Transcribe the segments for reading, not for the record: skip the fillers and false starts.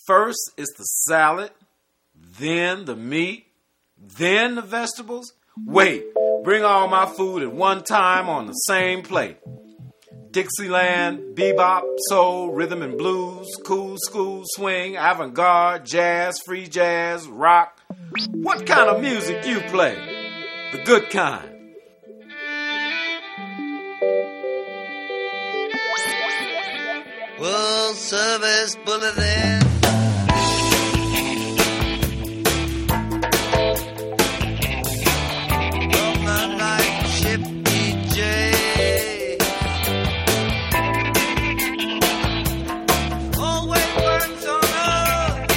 First is the salad, then the meat, then the vegetables. Wait, bring all my food at one time on the same plate. Dixieland, bebop, soul, rhythm and blues, cool school, swing, avant-garde, jazz, free jazz, rock. What kind of music you play? The good kind. World Service Bulletin. From the night ship DJ. Always works on earth.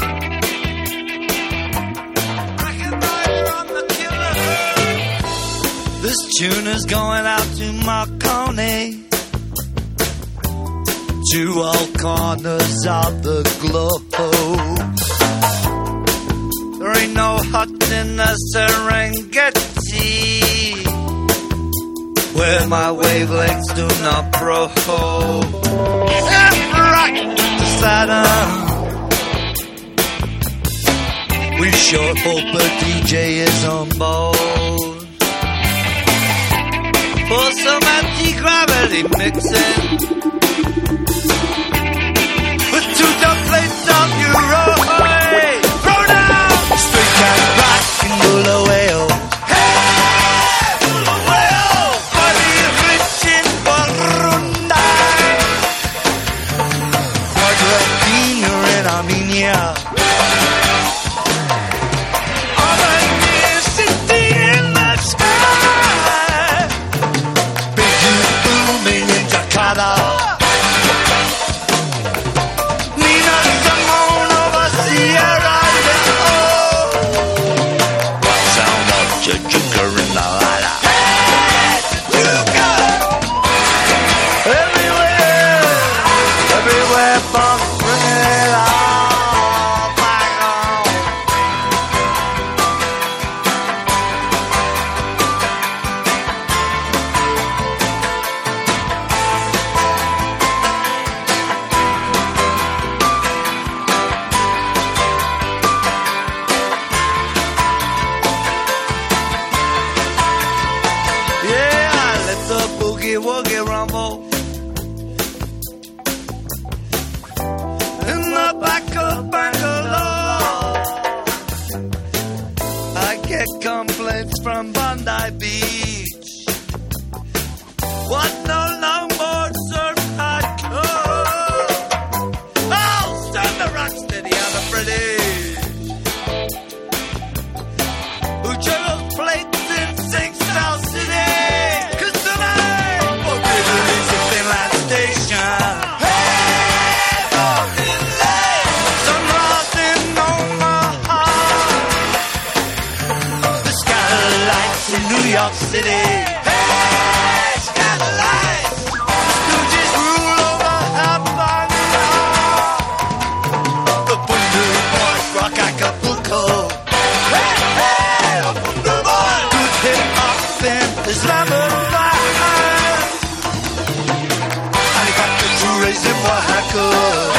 Recognizer on the killer. This tune is going out to Marconi. To all corners of the globe. There ain't no hut in the Serengeti where my wavelengths do not probe. And rock to Saturn. We sure hope a DJ is on board for some anti-gravity mixing. Plates of Euro, hey, throw down, straight cat rock and Bulawayo. Hey, Bulawayo, body rich in Burundi, Argentina and Armenia. Armenia city in the sky, big youth booming in Jakarta. Woogie rumble in the back of Bangalore. I get complaints from Bondi Beach. What no longboard surf hardcore? Oh, stand the rock steady on the British who juggles plates in Sing South City. New York City. Hey, skylights. Stooges rule over Havana. The Bundu Boys rock Acapulco. Hey, hey, the Bundu Boys. Good hip hop in Islamabad. And he got the tourists in Oaxaca.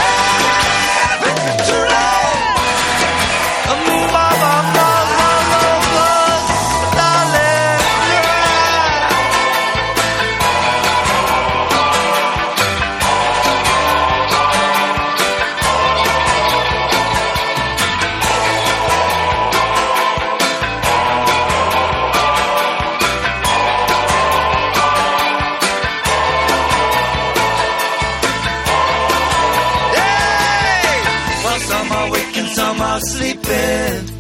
Sleeping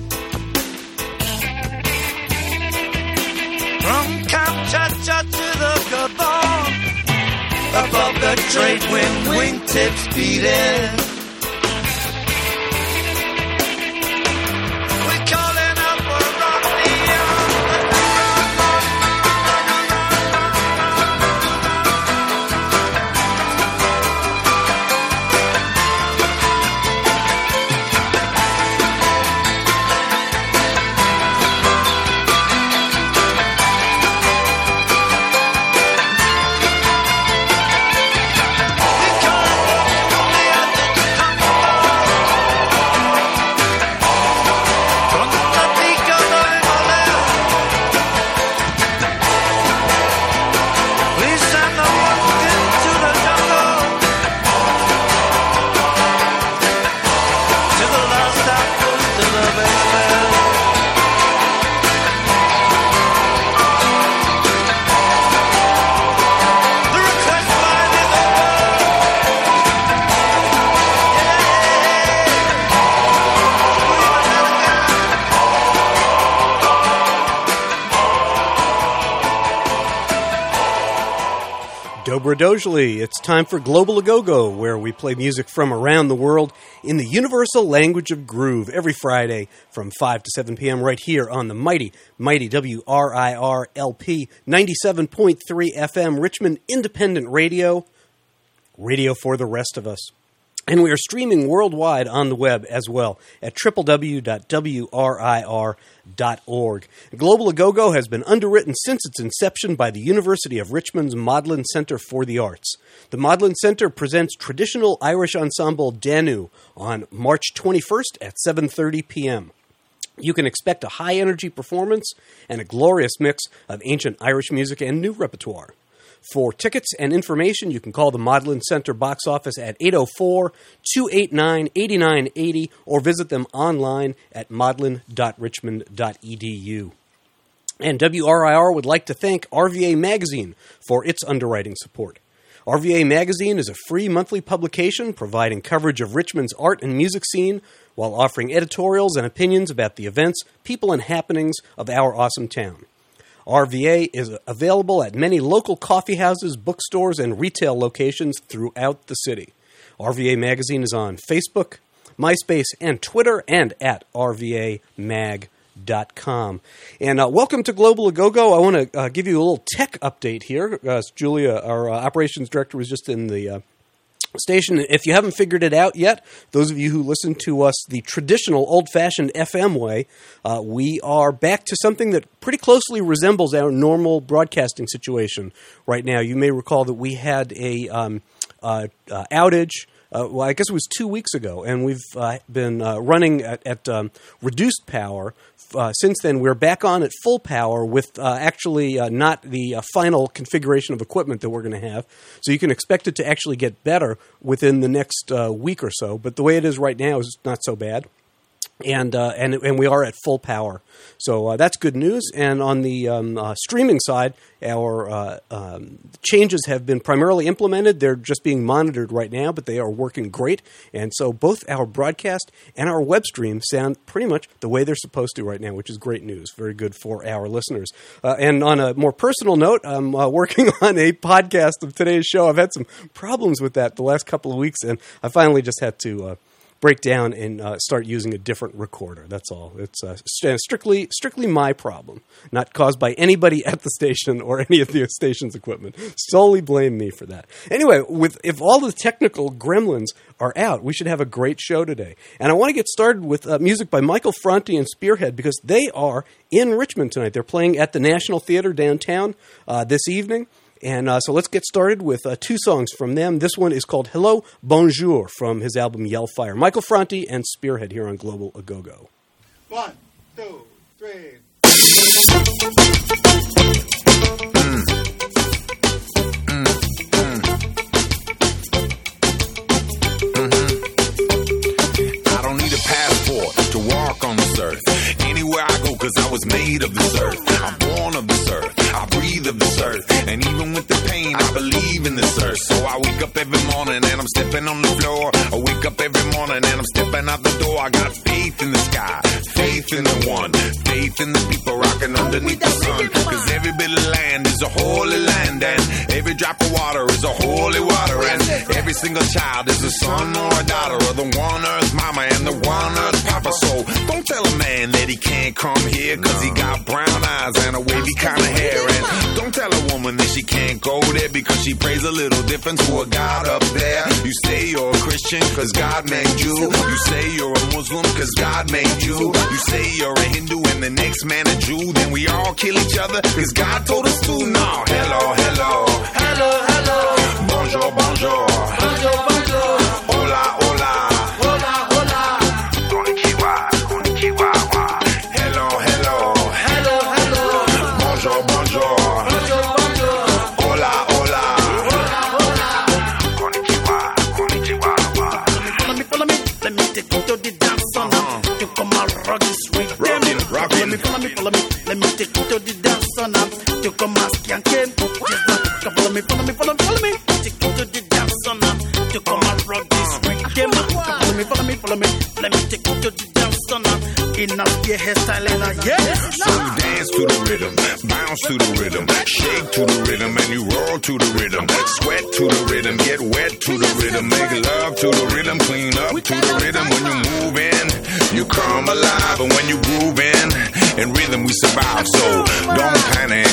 from Kamchatka to the Gabon, above the trade wind, wingtips beating. We calling up for Dobra Dojli. It's time for Global A-Go-Go, where we play music from around the world in the universal language of groove every Friday from 5 to 7 p.m. right here on the mighty WRIR-LP 97.3 FM Richmond Independent Radio, radio for the rest of us. And we are streaming worldwide on the web as well at www.wrir.org. Global A-Go-Go has been underwritten since its inception by the University of Richmond's Magdalen Center for the Arts. The Magdalen Center presents traditional Irish ensemble Danu on March 21st at 7:30 p.m. You can expect a high-energy performance and a glorious mix of ancient Irish music and new repertoire. For tickets and information, you can call the Magdalen Center box office at 804-289-8980 or visit them online at magdalen.richmond.edu. And WRIR would like to thank RVA Magazine for its underwriting support. RVA Magazine is a free monthly publication providing coverage of Richmond's art and music scene while offering editorials and opinions about the events, people, and happenings of our awesome town. RVA is available at many local coffee houses, bookstores, and retail locations throughout the city. RVA Magazine is on Facebook, MySpace, and Twitter, and at rvamag.com. And welcome to Global A-Go-Go. I want to give you a little tech update here. Julia, our operations director, was just in the station. If you haven't figured it out yet, those of you who listen to us the traditional old-fashioned FM way, we are back to something that pretty closely resembles our normal broadcasting situation right now. You may recall that we had a outage. Well, I guess it was 2 weeks ago, and we've been running at reduced power. Since then, we're back on at full power with actually not the final configuration of equipment that we're going to have. So you can expect it to actually get better within the next week or so. But the way it is right now is not so bad. And we are at full power. So that's good news. And on the streaming side, our changes have been primarily implemented. They're just being monitored right now, but they are working great. And so both our broadcast and our web stream sound pretty much the way they're supposed to right now, which is great news. Very good for our listeners. And on a more personal note, I'm working on a podcast of today's show. I've had some problems with that the last couple of weeks, and I finally just had to break down and start using a different recorder. That's all. It's strictly my problem, not caused by anybody at the station or any of the station's equipment. Solely blame me for that. Anyway, if all the technical gremlins are out, we should have a great show today. And I want to get started with music by Michael Franti and Spearhead because they are in Richmond tonight. They're playing at the National Theater downtown this evening. And so let's get started with two songs from them. This one is called Hello, Bonjour from his album Yell Fire. Michael Franti and Spearhead here on Global A-Go-Go. 1, 2, 3. I don't need a passport to walk on this earth. Anywhere I go, cause I was made of this earth. I'm born of this earth. I breathe of this earth. And even with the pain, I believe in this earth. So I wake up every morning and I'm stepping on the floor. I wake up every morning and I'm stepping out the door. I got faith in the sky, faith in the one, faith in the people rocking underneath the sun. Cause every bit of land is a holy land, and every drop of water is a holy water, and every single child is a son or a daughter of the one earth mama and the one earth papa. So don't tell a man that he can't come here, cause he got brown eyes and a wavy kind of hair. And don't tell a woman that she can't go there because she prays a little different to a God up there. You say you're a Christian cause God made you. You say you're a Muslim cause God made you. You say you're a Hindu and the next man a Jew. Then we all kill each other cause God told us to. No, hello, hello. Hello, hello. Bonjour, bonjour. Bonjour, bonjour. Hola, hola. Hola, hola. Konnichiwa, konnichiwa. Hello, hello. Hello, hello. Bonjour, bonjour. Bonjour, bonjour. Hola, hola. Hola, hola. Konnichiwa, konnichiwa. Follow me, let me take you to the dance on to come and rock this rhythm. Rockin'. Follow me, let me take you to the dance on to come and skank it. Follow me, take you to the dance on to come and rock this rhythm. Follow me, let me take you to the dance on Rocking up your hairstyle and yes. So you dance to the rhythm, bounce to the rhythm, shake to the rhythm, and you roll to the rhythm. Sweat to the rhythm, get wet to the rhythm, make love to the rhythm, clean up to the rhythm. When you move in, you come alive, and when you groove in rhythm we survive. So don't panic,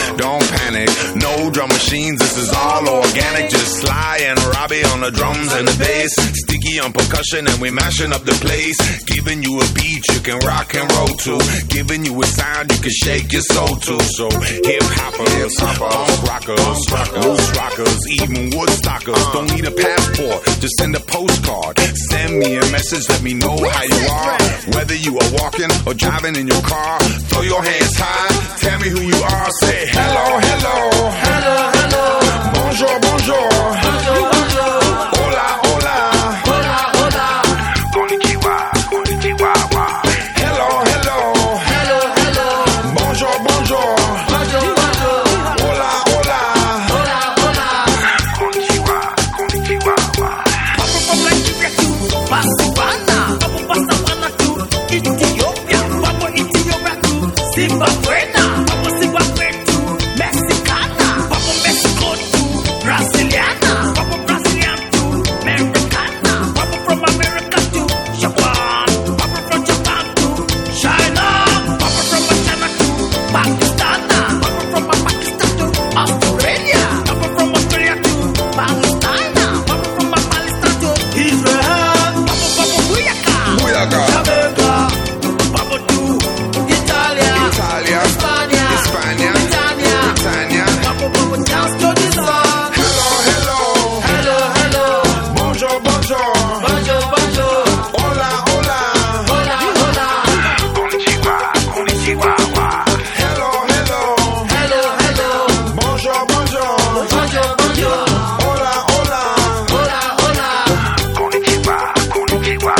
no drum machines, this is all organic. Just Sly and Robbie on the drums and the bass, Sticky on percussion, and we mashing up the place. Giving you a beat you can rock and roll to, giving you a sound you can shake your soul to. So hip hoppers, punk rockers, loose rockers, even woodstockers. Don't need a passport, just send a postcard. Send me a message, let me know how you are. Whether you are walking or driving in your car, throw your hands high, tell me who you are. Say hello, hello, hello, hello, bonjour, bonjour, bonjour, bonjour, hola, hola, hola, hola, konnichiwa, konnichiwa, hello, hello, hello, hello, bonjour, bonjour, bonjour, bonjour, hola, hola, hola, hola, konnichiwa, konnichiwa. Papa from Nigeria to Botswana, Papa Botswana to Ethiopia, Papa Ethiopia to Zimbabwe, Papa Zimbabwe to Mexicana, Papa Mexico to Brasiliana, Papa Brazilian to Americana, Papa from America to Japan, Papa from Japan to China, Papa from China to Pakistan, Papa from Pakistan to Australia, Papa from Australia to Palestine, Papa from Palestine to Israel, Papa Booyaka, Booyaka. Jamaica, Papa to Italia, España, Britannia, Papa dance to the song. Hello, hello, Hello, hello, bonjour, bonjour, bonjour, bonjour, hola, hola, hola, hola, konnichiwa, konnichiwa, hello, hello, hello, hello, bonjour, bonjour, bonjour, bonjour, hola, hola, hola, hola. konnichiwa, konnichiwa.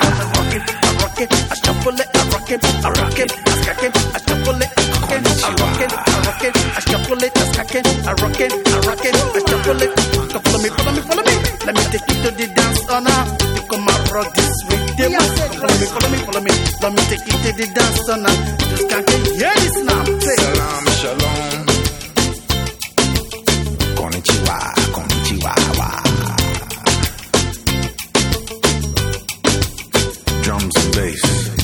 I shuffle it, I rock it, I rock it, I stack it, I shuffle it, I rock it, I rock it, I rock it, I shuffle it, I stack it, I rock it, I rock it, I shuffle it. Follow me, follow me, follow me. Let me take you to the dance floor now. You come and rock this rhythm. Follow me, follow me, follow me. Let me take you to the dance floor now. Just can't hear this now. Say. Salam, shalom. Konnichiwa, konnichiwa. Drums and bass.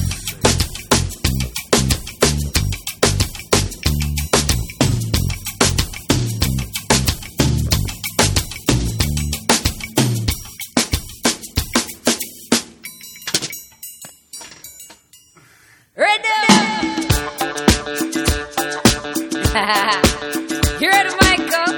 You ready, Michael?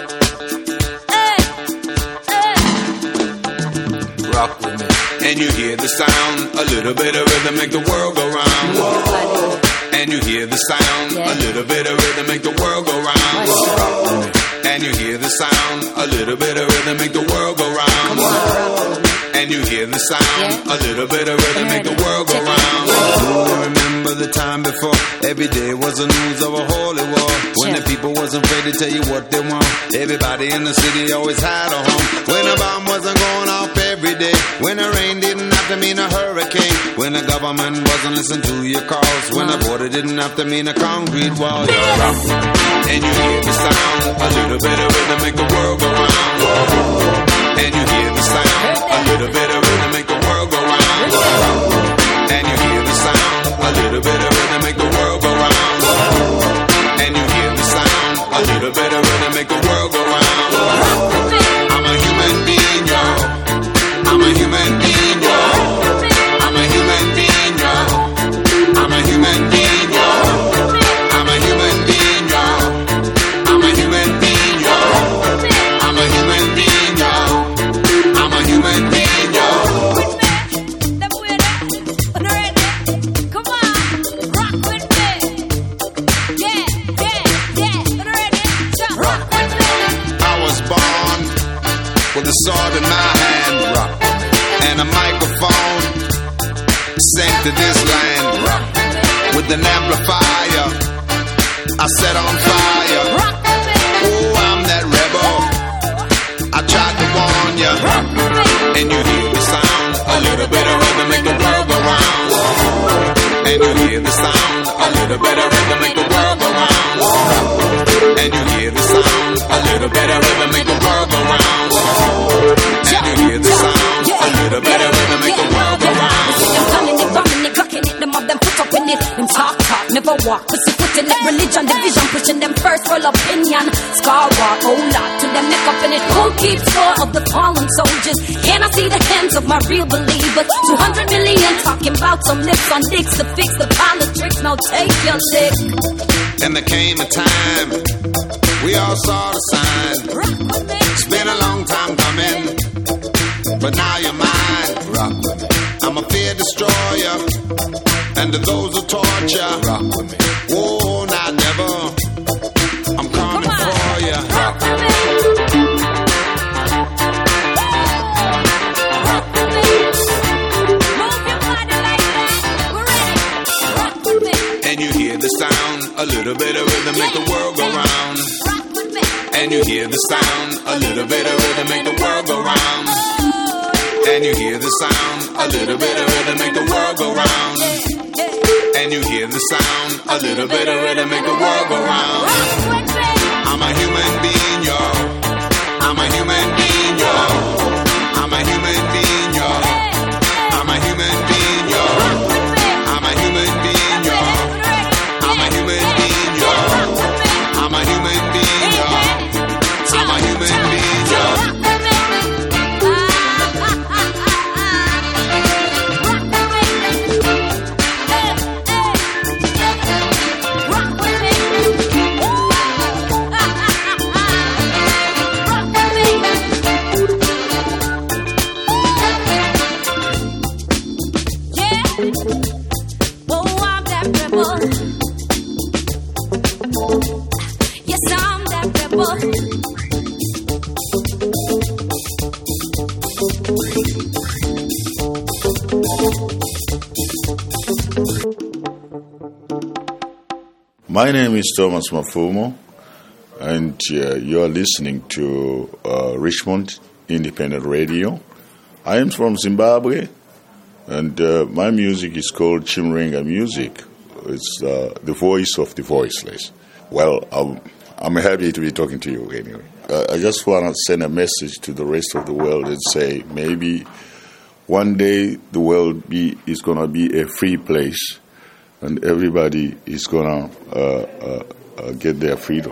Rock with me. And you hear the sound, a little bit of rhythm make the world go round. And you hear the sound, a little bit of rhythm make the world go round. Rock with me. And you hear the sound, a little bit of rhythm make the world go round. And you hear the sound, a little bit of rhythm make the world go round. Oh, remember the time before, every day was the news of a holy war. When the people wasn't afraid to tell you what they want. Everybody in the city always had a home. When a bomb wasn't going off every day. When the rain didn't have to mean a hurricane. When the government wasn't listening to your calls. When the border didn't have to mean a concrete wall. You're rock. And you hear the sound, a little bit of rhythm make the world go round. And you hear the sound, a little bit of rhythm make the world go round. And you hear the sound, a little bit of rhythm make the world go round. And you hear the sound, a little bit of rhythm make the world go round. I'm a human being, yo. I'm a human being, yo. I'm a human being, yo. I'm a human being, yo. I'm a human being, yo. I'm a human being, yo. I'm a human being, yo. I'm a human being, yo. Come on, rock with me. Yeah, yeah, yeah. Ready? Rock with me. I was born with a sword in my hand, rock, and a microphone sent to this land, rock, with an amplifier I set on fire. Oh, I'm that rebel. I tried to warn you, and you hear the sound, a little bit of rhythm make the world go round. hear the sound, a little better rhythm make the world go round. And you hear the sound, a little better rhythm make the world go round. And you hear the sound, a little better rhythm make the world go round. Them coming, they bombing, they clocking it, them of them put up in it. Them talk, never walk, pussy foot in it. Religion, division, pushing them first for opinion. Scar war, oh lot, to them neck up in it. Who keeps score of the fallen soldiers? Can I see the hands of my real believers? 200 million talking about some lips on dicks to fix the politics. Now take your lick. And there came a time we all saw the sign. It's been a long time coming, but now you're mine. Rock with me. I'm a fear destroyer, and to those who torture, rock with me. Whoa, not never. I'm coming for you. Rock with me. Rock with me. Move your body like that. We're ready. Rock with me. And you hear the sound, a little bit of rhythm make the world go round. Rock with me. And you hear the sound, a little bit of rhythm make the world go round. And you hear the sound, a little bit of rhythm make the world go round. And you hear the sound, a little bit of rhythm make the world go round. I'm a human being, yo. I'm a human being, yo. I'm a human being, yo. I'm a human being, yo. I'm a human being, yo. I'm a human being, yo. I'm a human being, yo. I'm a human being, yo. Yes, I'm that rebel. My name is Thomas Mafumo, and you are listening to Richmond Independent Radio. I am from Zimbabwe, and my music is called Chimrenga music. It's the voice of the voiceless. Well, I'm happy to be talking to you anyway. I just want to send a message to the rest of the world and say maybe one day the world is going to be a free place and everybody is going to get their freedom.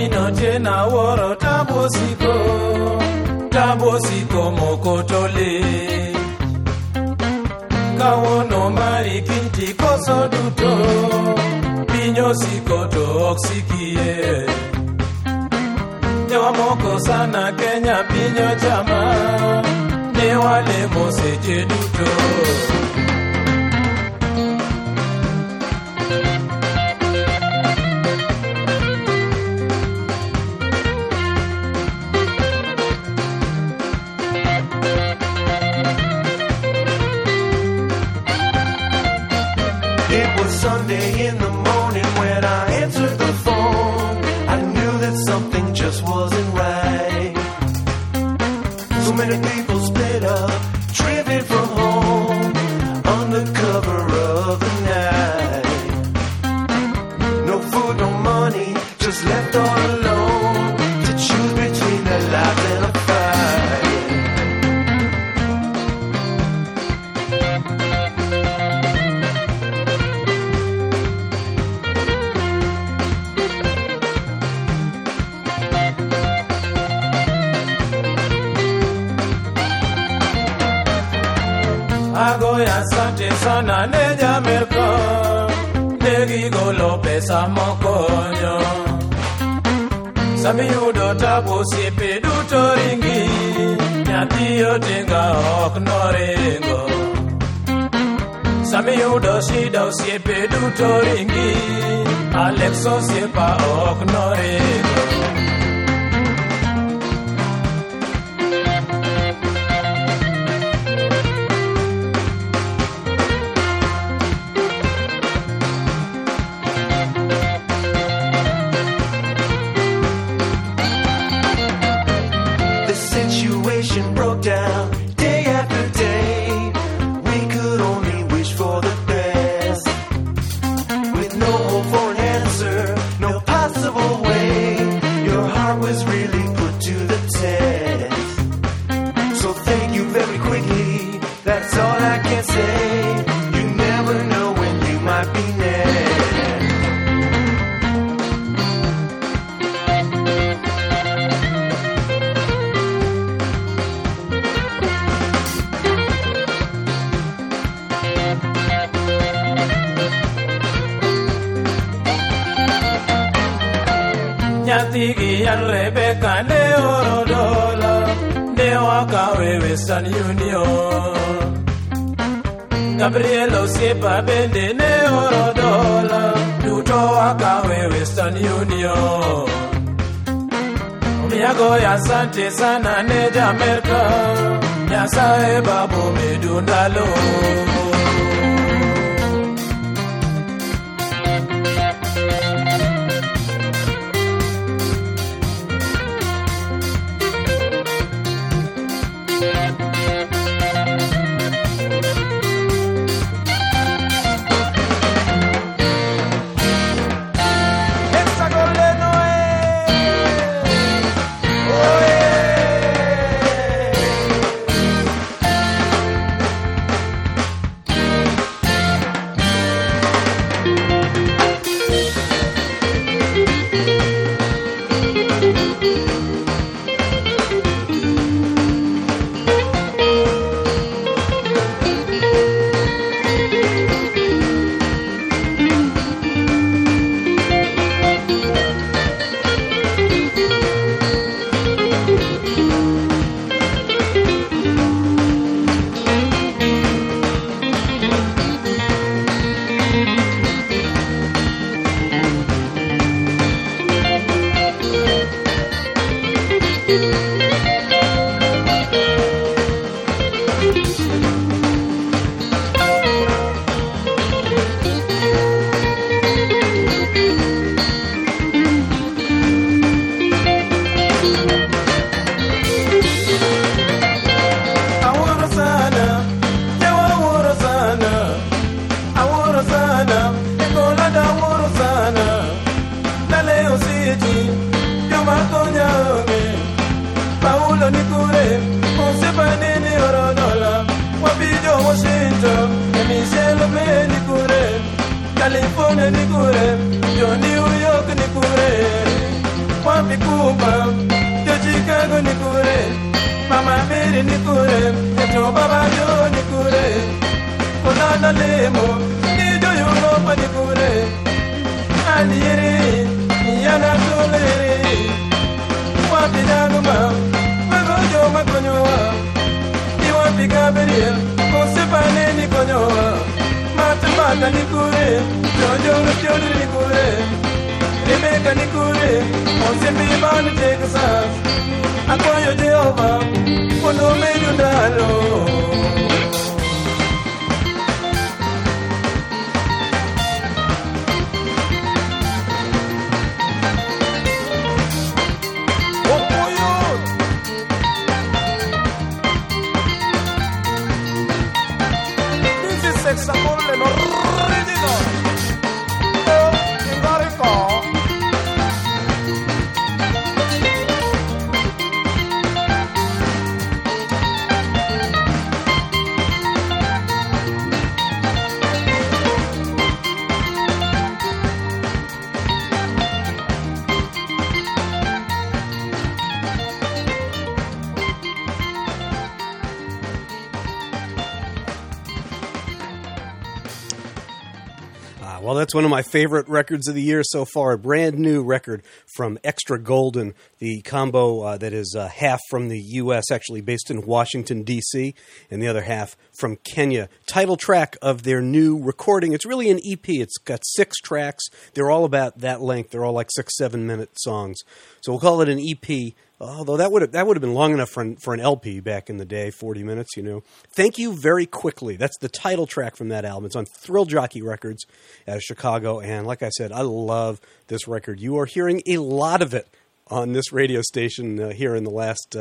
Omino tena woro tabosiko mokotole. Kawono mari kinti koso duto, pinyo sikoto oksikie. Tewa moko sana Kenya pinyo chama, ne wale moseche duto. It was Sunday in the morning when I answered the phone. I knew that something just wasn't right. So many people split up, driven from home, on the cover of the night. No food, no money, just left all alone to choose between their lives and a fight. Agoya asante sana neja Amerika, negi golo pesa mokonyo. Sami yudo tabu siepe duto ringi, nyathi otenga ok noringo. Sami yudo shida osiepe duto ringi, Alex osiepa ok noringo. Situation broke down day after day. We could only wish for the best. With no hope for an answer, no possible way. Your heart was really put to the test. So thank you very quickly, that's all I can say. You never know when you might be next. Nyatigi and Rebecca ne orodola, ne wakawe Western Union. Gabriel Osiepa bende ne orodola, duto wakawe Western Union. Miyago ya sante sana neja Amerika, nyasae babu medundalo. Cuba, to Chicago Nikure, Mama Mary Nikure, to Baba Joe Nikure, Colana Lemo, Nido Europa Nikure, Aliere, Yana Tole, Wapinaguma, Magojo Maconyoa, Iwapi Gabriel, Josepane Niconyoa, Matamata Nikure, Jojo Nikure, Rebecca Nikure, Monsembi Ban Texas, Apoyo Jehovah, Kono Medio Dalo. Well, that's one of my favorite records of the year so far. A brand new record from Extra Golden, the combo that is half from the U.S., actually based in Washington, D.C., and the other half from Kenya. Title track of their new recording. It's really an EP. It's got 6 tracks. They're all about that length. They're all like 6-7 minute songs. So we'll call it an EP. Although that would have been long enough for an LP back in the day, 40 minutes, you know. Thank You Very Quickly. That's the title track from that album. It's on Thrill Jockey Records out of Chicago. And like I said, I love this record. You are hearing a lot of it on this radio station here in the last,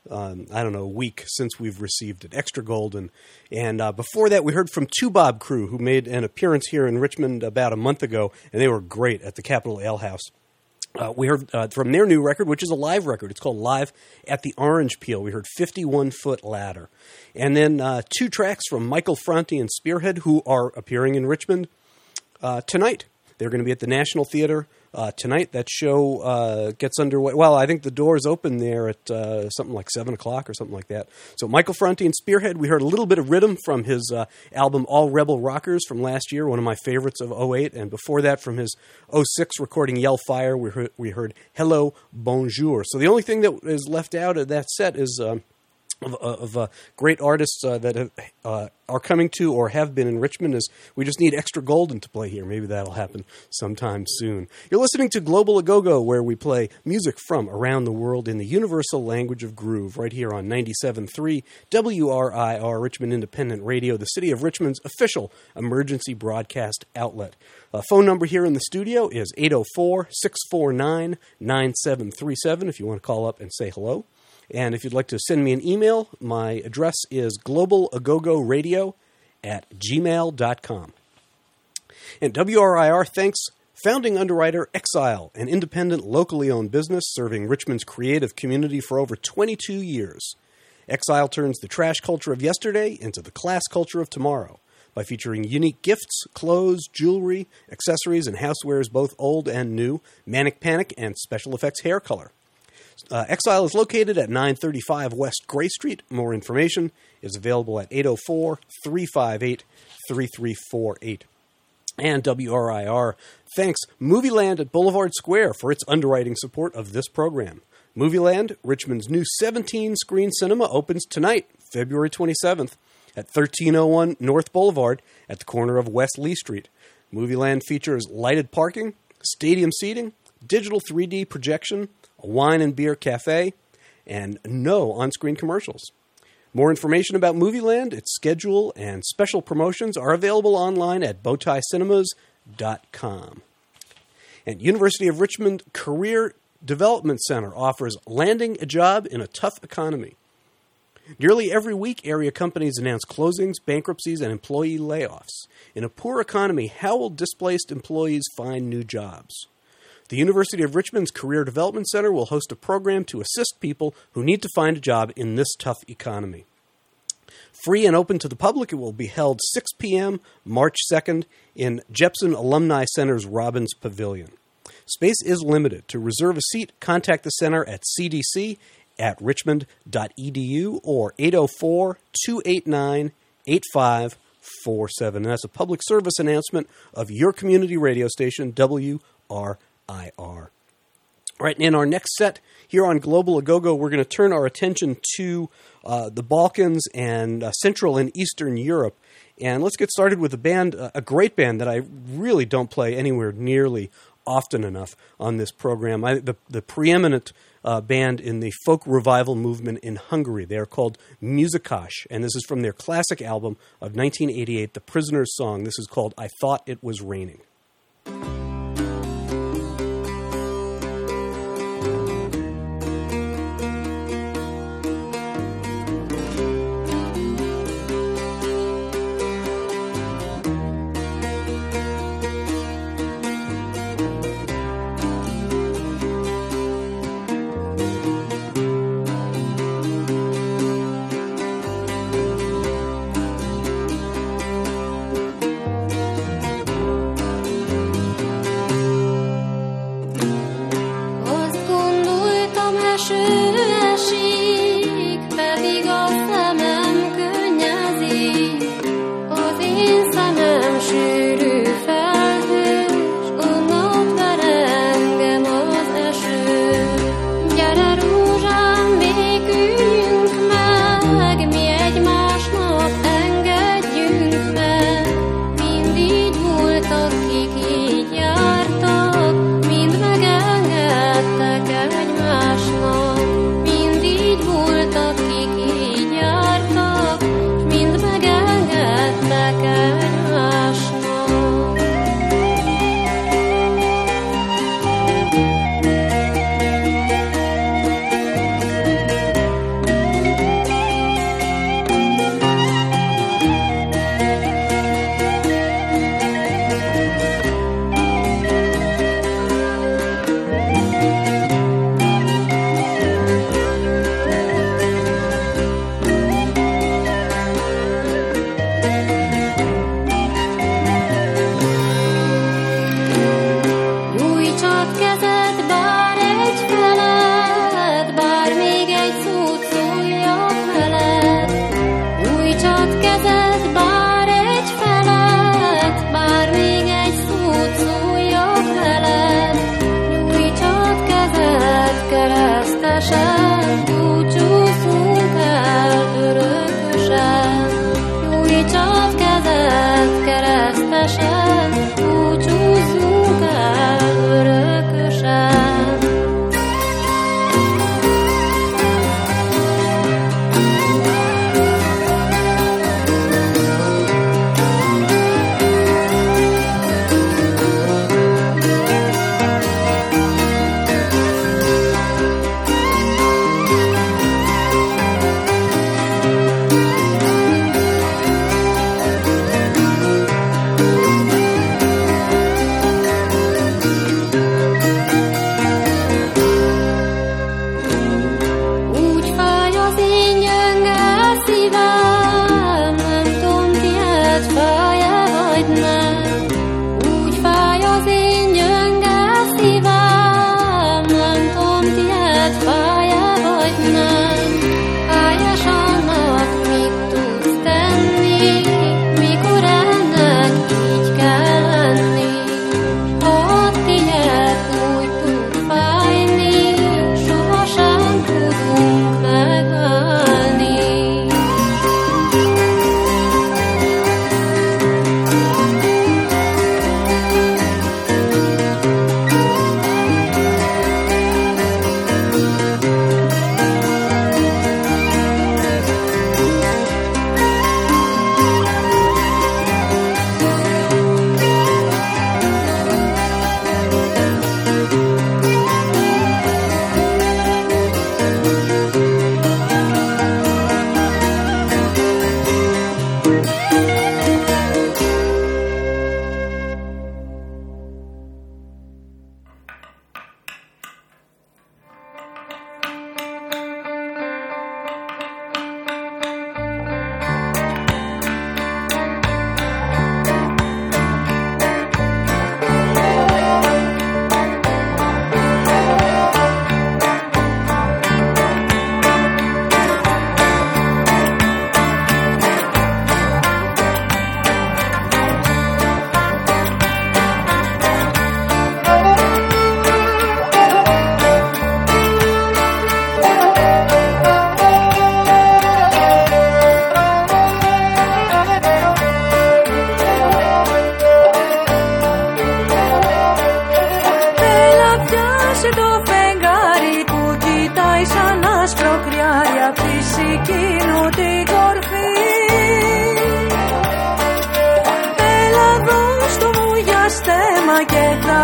week since we've received it. Extra Golden. And before that, we heard from Two Bob Crew, who made an appearance here in Richmond about a month ago. And they were great at the Capitol Ale House. We heard from their new record, which is a live record. It's called Live at the Orange Peel. We heard 51 Foot Ladder. And then 2 tracks from Michael Franti and Spearhead, who are appearing in Richmond tonight. They're going to be at the National Theater tonight. That show gets underway. Well, I think the doors open there at something like 7 o'clock or something like that. So Michael Franti and Spearhead, we heard a little bit of rhythm from his album All Rebel Rockers from last year, one of my favorites of 2008. And before that, from his 2006 recording Yell Fire, we heard Hello Bonjour. So the only thing that is left out of that set is of great artists that are coming to or have been in Richmond. Is we just need Extra Golden to play here. Maybe that'll happen sometime soon. You're listening to Global A-Go-Go, where we play music from around the world in the universal language of groove, right here on 97.3 WRIR, Richmond Independent Radio, the City of Richmond's official emergency broadcast outlet. Phone number here in the studio is 804-649-9737 if you want to call up and say hello. And if you'd like to send me an email, my address is globalagogoradio@gmail.com. And WRIR thanks founding underwriter Exile, an independent, locally owned business serving Richmond's creative community for over 22 years. Exile turns the trash culture of yesterday into the class culture of tomorrow by featuring unique gifts, clothes, jewelry, accessories, and housewares both old and new, Manic Panic, and special effects hair color. Exile is located at 935 West Gray Street. More information is available at 804-358-3348. And WRIR thanks Movieland at Boulevard Square for its underwriting support of this program. Movieland, Richmond's new 17-screen cinema, opens tonight, February 27th, at 1301 North Boulevard at the corner of West Lee Street. Movieland features lighted parking, stadium seating, digital 3D projection, a wine and beer cafe, and no on-screen commercials. More information about Movieland, its schedule, and special promotions are available online at bowtiecinemas.com. And University of Richmond Career Development Center offers landing a job in a tough economy. Nearly every week, area companies announce closings, bankruptcies, and employee layoffs. In a poor economy, how will displaced employees find new jobs? The University of Richmond's Career Development Center will host a program to assist people who need to find a job in this tough economy. Free and open to the public, it will be held 6 p.m. March 2nd in Jepson Alumni Center's Robbins Pavilion. Space is limited. To reserve a seat, contact the center at cdc@richmond.edu or 804-289-8547. And that's a public service announcement of your community radio station, WRIR. All right, in our next set here on Global Agogo, we're going to turn our attention to the Balkans and Central and Eastern Europe. And let's get started with a band, a great band that I really don't play anywhere nearly often enough on this program. The preeminent band in the folk revival movement in Hungary. They are called Musicash, and this is from their classic album of 1988, The Prisoner's Song. This is called I Thought It Was Raining.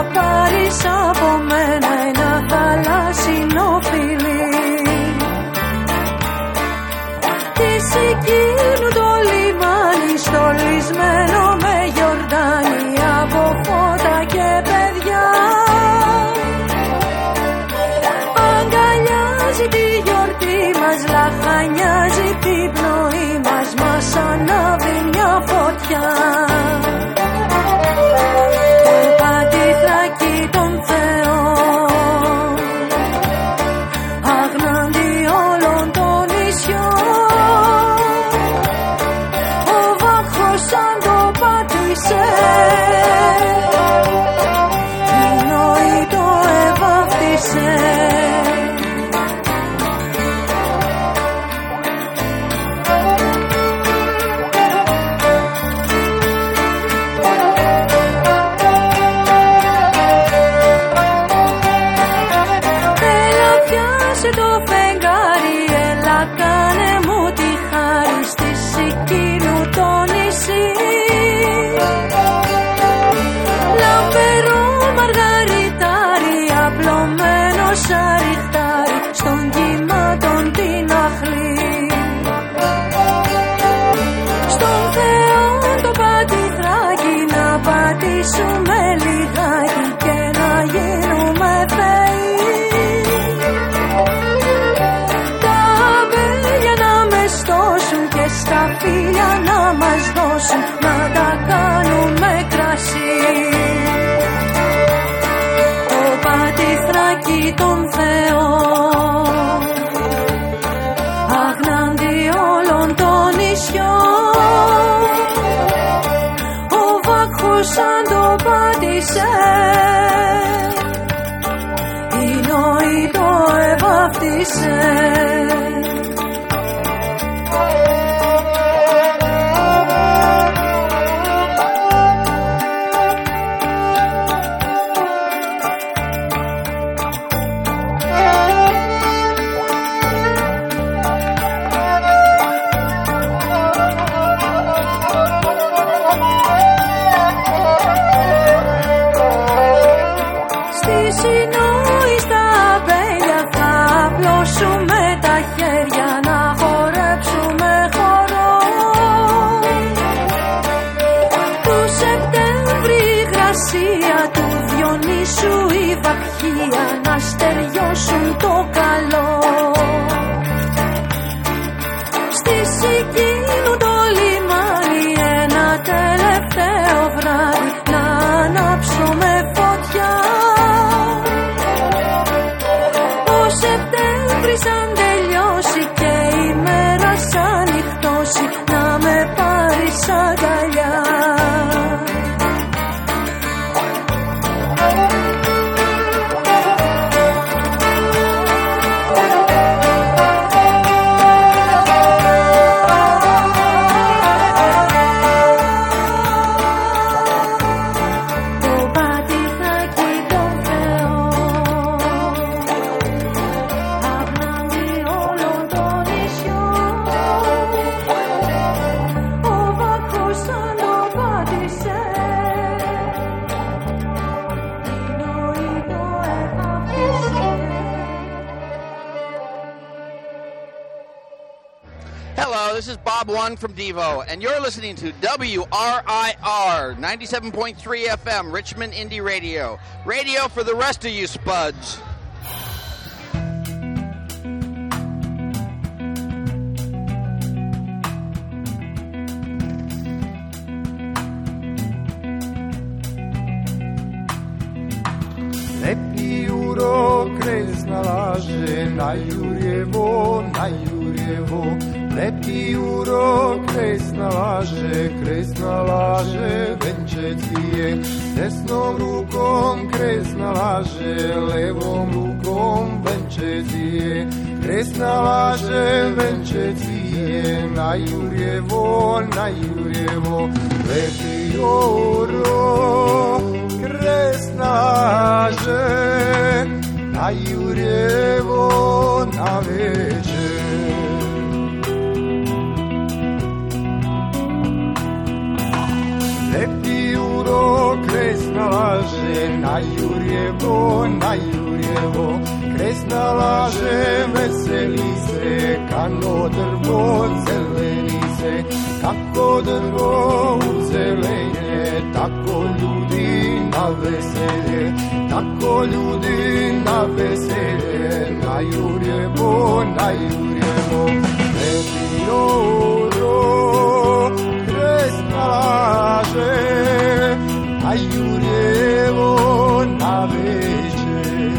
πάρεις από μένα ένα θαλάσσινο φιλί. Της εκείνου το λιμάνι στολισμένο με γιορτάνι από φώτα και παιδιά. Αγκαλιάζει τη γιορτή μας, λαχανιάζει την πνοή μας, μας ανάβει μια φωτιά. Το πατηθράκι των Θεών, αγνάντι όλων των νησιών, ο βάχος σαν το πάτησε, πνοή το ευάφτισε. Το φεγγάρι, έλα κάνε μου τη χάρη στη Σικίνου το νησί. Λαμπερό μαργαριτάρι, απλωμένο σαν ριχτάρι, στον κύματον την αχλή. Στον Θεό το πατηθράκι να πατήσουμε λιγάκι και να γίνουμε θεοί. Και στα φίλια να μας δώσουν, να τα κάνουμε κρασί. Το πατηθράκι των Θεών, αγνάντι όλων των νησιών, ο βάκχος σαν το πάτησε, η νοή το ευάφτισε. Τα χέρια να χορέψουμε χορό. Του Σεπτέμβρη η γρασία, του Διονύσου η βαπχία, να στεριώσουν το καλό. Στη Σικίνου το λιμάνι ένα τελευταίο βράδυ, να ανάψουμε φωτιά. Ο Σεπτέμβρης αν τελειώσει και η μέρα σαν νυχτώσει, να με πάρεις αγκαλιά. This is Bob One from Devo, and you're listening to WRIR 97.3 FM, Richmond Indie Radio. Radio for the rest of you spuds. Lepi uro kresna laže, na Jurjevo, lepi uro kresna laže, venče tvije, desnom rukom kresna laže, levom rukom venče tvije, kresna laže, venče tvije, na Jurjevo, lepi uro kresna laže, na Jurjevo na večer. Lepi uro kresna kresna laže, na Jurjevo, kresna laže, veseli se, kano drvo zeleni se, kako drvo uzelenje, tako ljudi na veselje, tako ljudi na veselje, na Jurjevo, Oro, kresna laže, a Jurjevo na večer.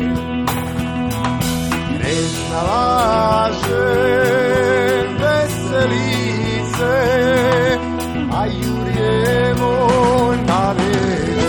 Kresna laže, veseli se, a Jurjevo na večer.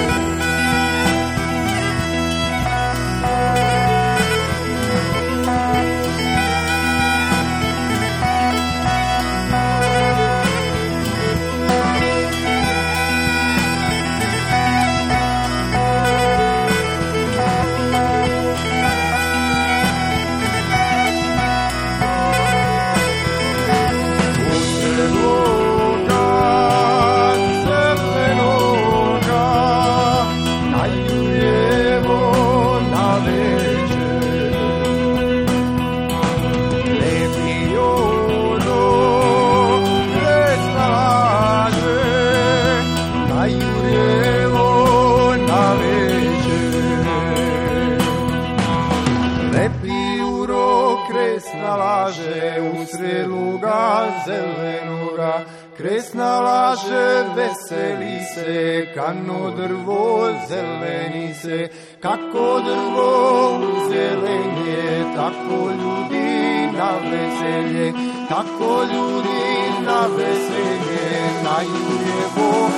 Zelenoga, kresna laže, veseli se, kano drvo zeleni se, kako drvo zelenje, tako ljudi na veselje, tako ljudi na veselje, na Jurjevo,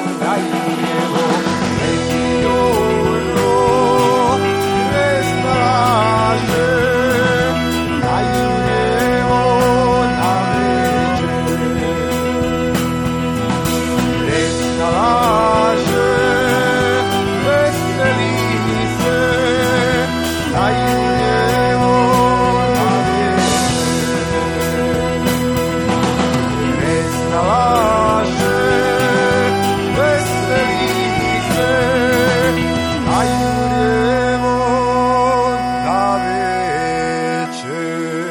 Leti oro, kresna laže, na Jurjevo, laže, veseli se, a Jurjevo na večer. Kresna laže, veseli se, a Jurjevo na večer.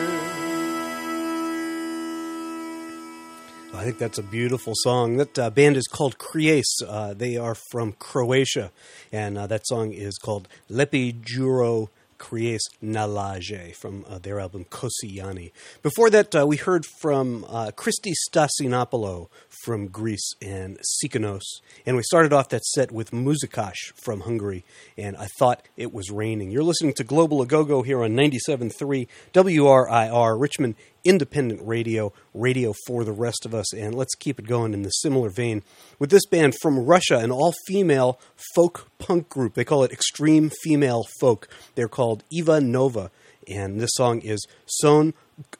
I think that's a beautiful song. That band is called Krijes. They are from Croatia, and that song is called Lepi Đuro Krijes na laže from their album Kosijani. Before that, we heard from Christy Stasinopoulou from Greece and Sikanos, and we started off that set with Muzikash from Hungary, and I Thought It Was Raining. You're listening to Global A-Go-Go here on 97.3 WRIR, Richmond Independent Radio, radio for the rest of us, and let's keep it going in the similar vein with this band from Russia, an all-female folk punk group. They call it extreme female folk. They're called Eva Nova, and this song is Son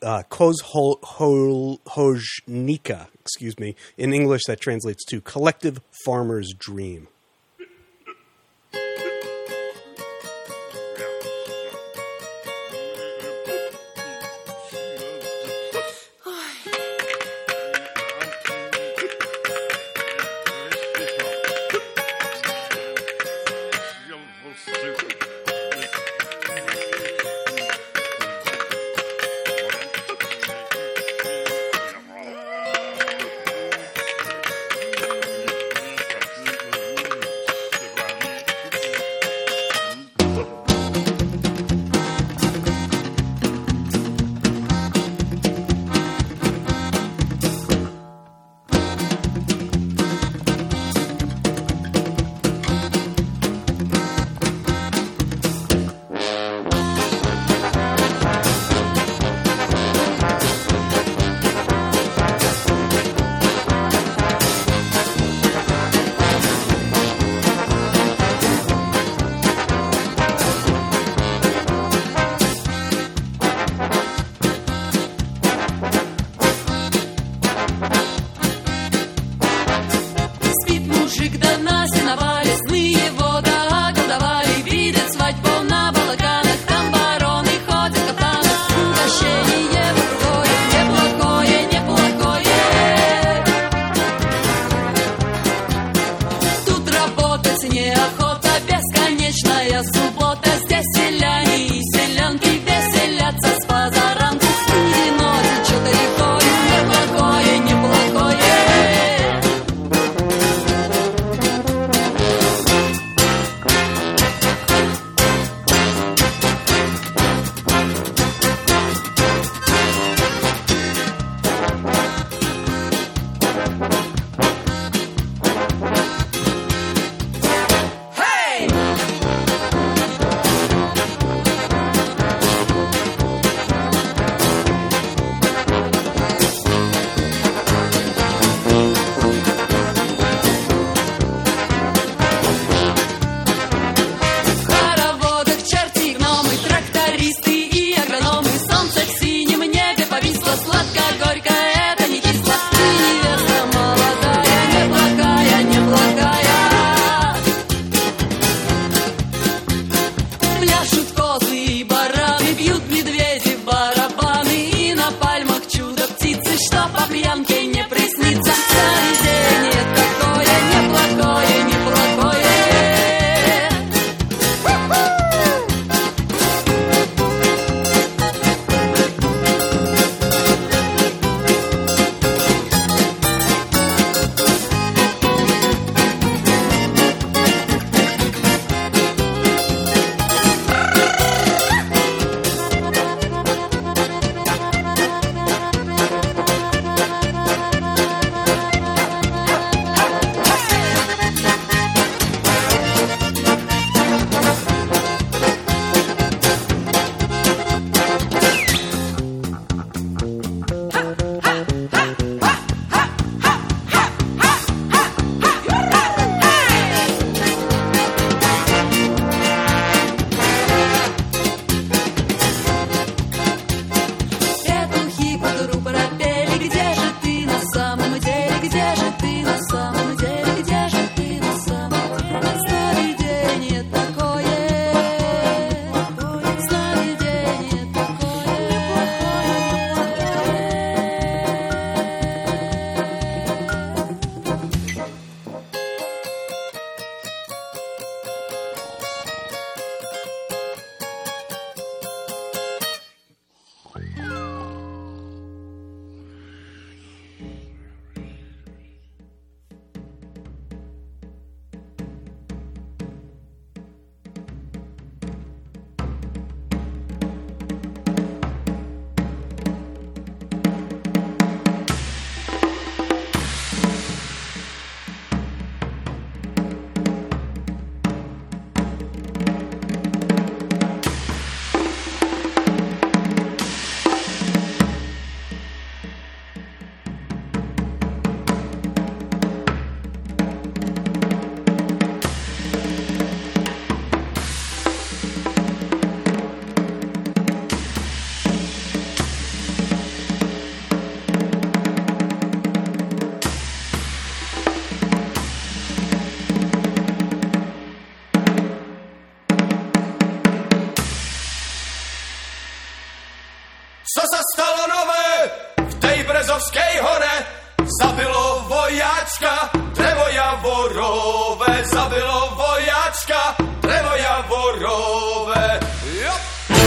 Kozhozhnika, excuse me. In English, that translates to Collective Farmer's Dream. Co sa stalo nové v tej Brezovskej hore? Zabilo vojačka, drevo javorové. Zabilo vojačka, drevo javorové. Jop.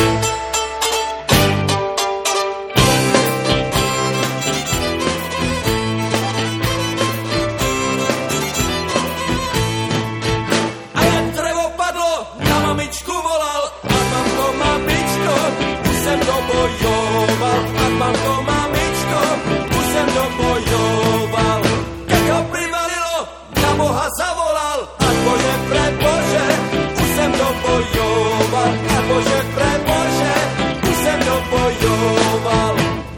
A jak drevo padlo, na mamičku volal. A mamko, mamičko, už jsem dobojoval. A mamko, mamičko, už jsem dobojoval. Keď ho privalilo, na Boha zavolal. A Bože pre Bože, už jsem dobojoval. A Bože pre Bože, už jsem dobojoval.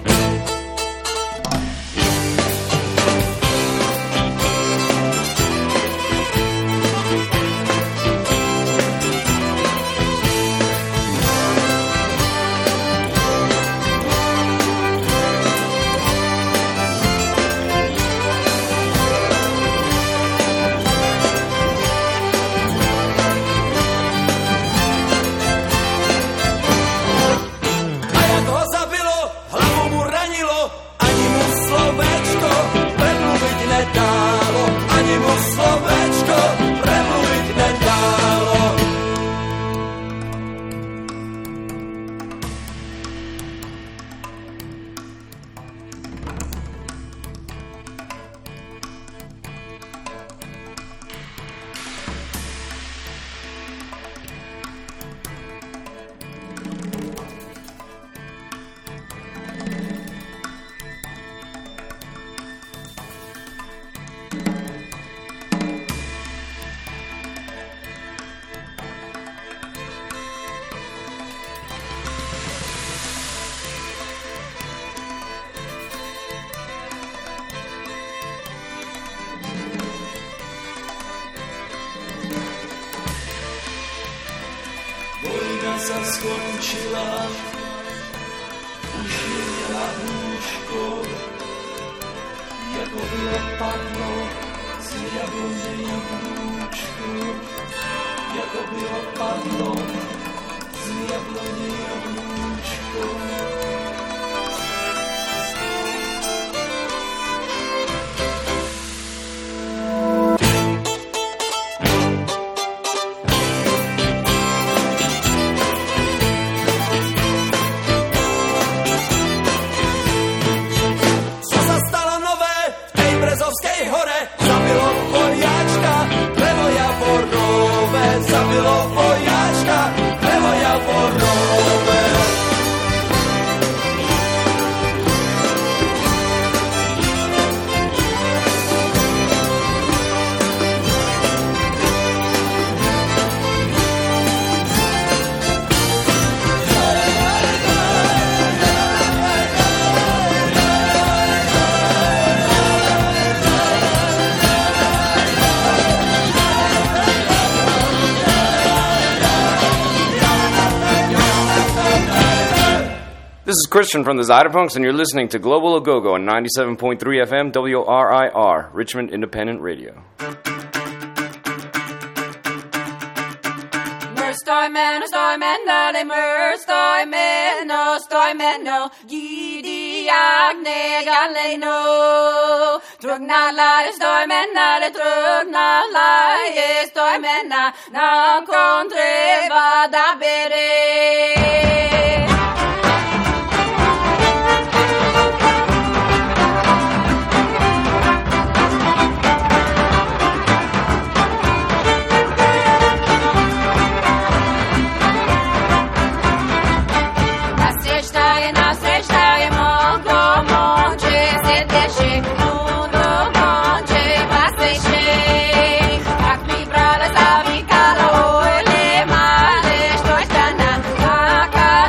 Ani mu slovečko premluviť nedálo. Vojna sa skončila, už neměla hůško, jako bylo padlo z jabloně jablůčko, jako bylo padlo z jabloně jablůčko. Zabilo vojačka, drevo javorové. Zabilo vojačka, drevo javorové. This is Christian from the Zyderpunks, and you're listening to Global Agogo on 97.3 FM WRIR, Richmond Independent Radio. Acá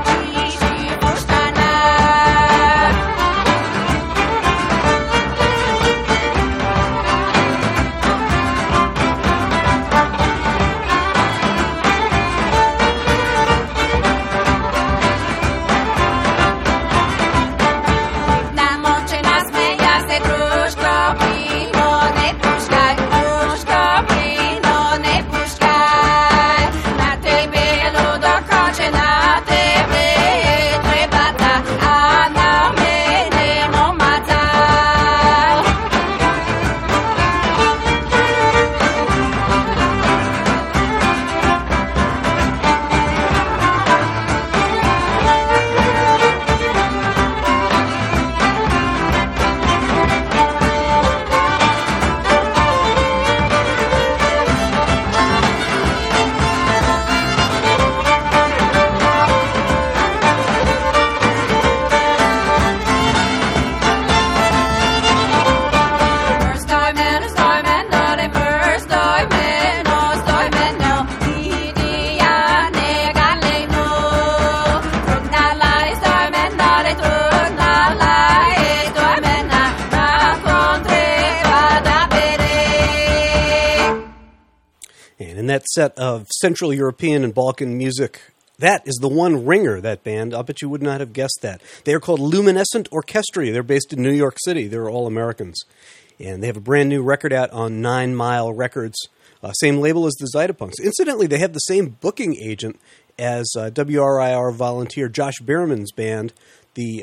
And that set of Central European and Balkan music, that is the one ringer, that band. I'll bet you would not have guessed that. They are called Luminescent Orchestra. They're based in New York City. They're all Americans. And they have a brand new record out on 9 Mile Records, same label as the Zydepunks. Incidentally, they have the same booking agent as WRIR volunteer Josh Behrman's band, the...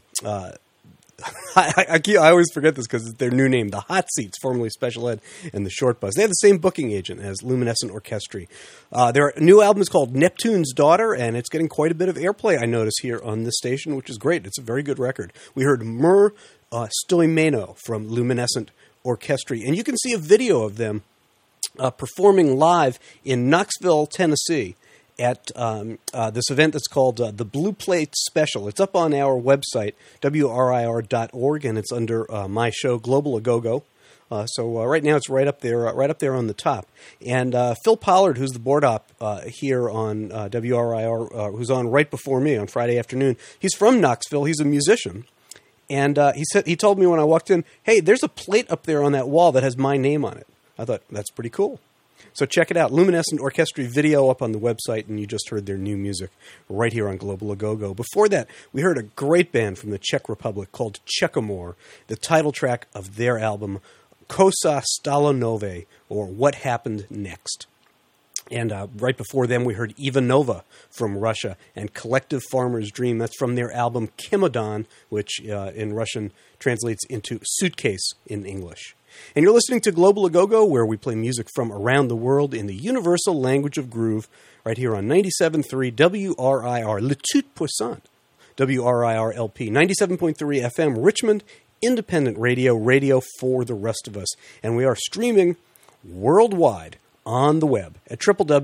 I always forget this because it's their new name, the Hot Seats, formerly Special Ed, and the Short Bus. They have the same booking agent as Luminescent Orchestra. Their new album is called Neptune's Daughter, and it's getting quite a bit of airplay, I notice, here on this station, which is great. It's a very good record. We heard Mur Stoimeno from Luminescent Orchestra, and you can see a video of them performing live in Knoxville, Tennessee, at this event that's called the Blue Plate Special. It's up on our website, WRIR.org, and it's under my show, Global Agogo. So right now it's right up there on the top. And Phil Pollard, who's the board op here on WRIR, who's on right before me on Friday afternoon, he's from Knoxville. He's a musician. And he told me when I walked in, hey, there's a plate up there on that wall that has my name on it. I thought, that's pretty cool. So check it out. Luminescent Orchestra video up on the website, and you just heard their new music right here on Global Agogo. Before that, we heard a great band from the Czech Republic called Czechomor, the title track of their album, Kosa Stalo Nove, or What Happened Next. And right before them, we heard Ivanova from Russia and Collective Farmer's Dream. That's from their album Kimodon, which in Russian translates into suitcase in English. And you're listening to Global Agogo, where we play music from around the world in the universal language of groove, right here on 97.3 WRIR, Le Tout Puissant, WRIR LP, 97.3 FM, Richmond, independent radio for the rest of us. And we are streaming worldwide on the web at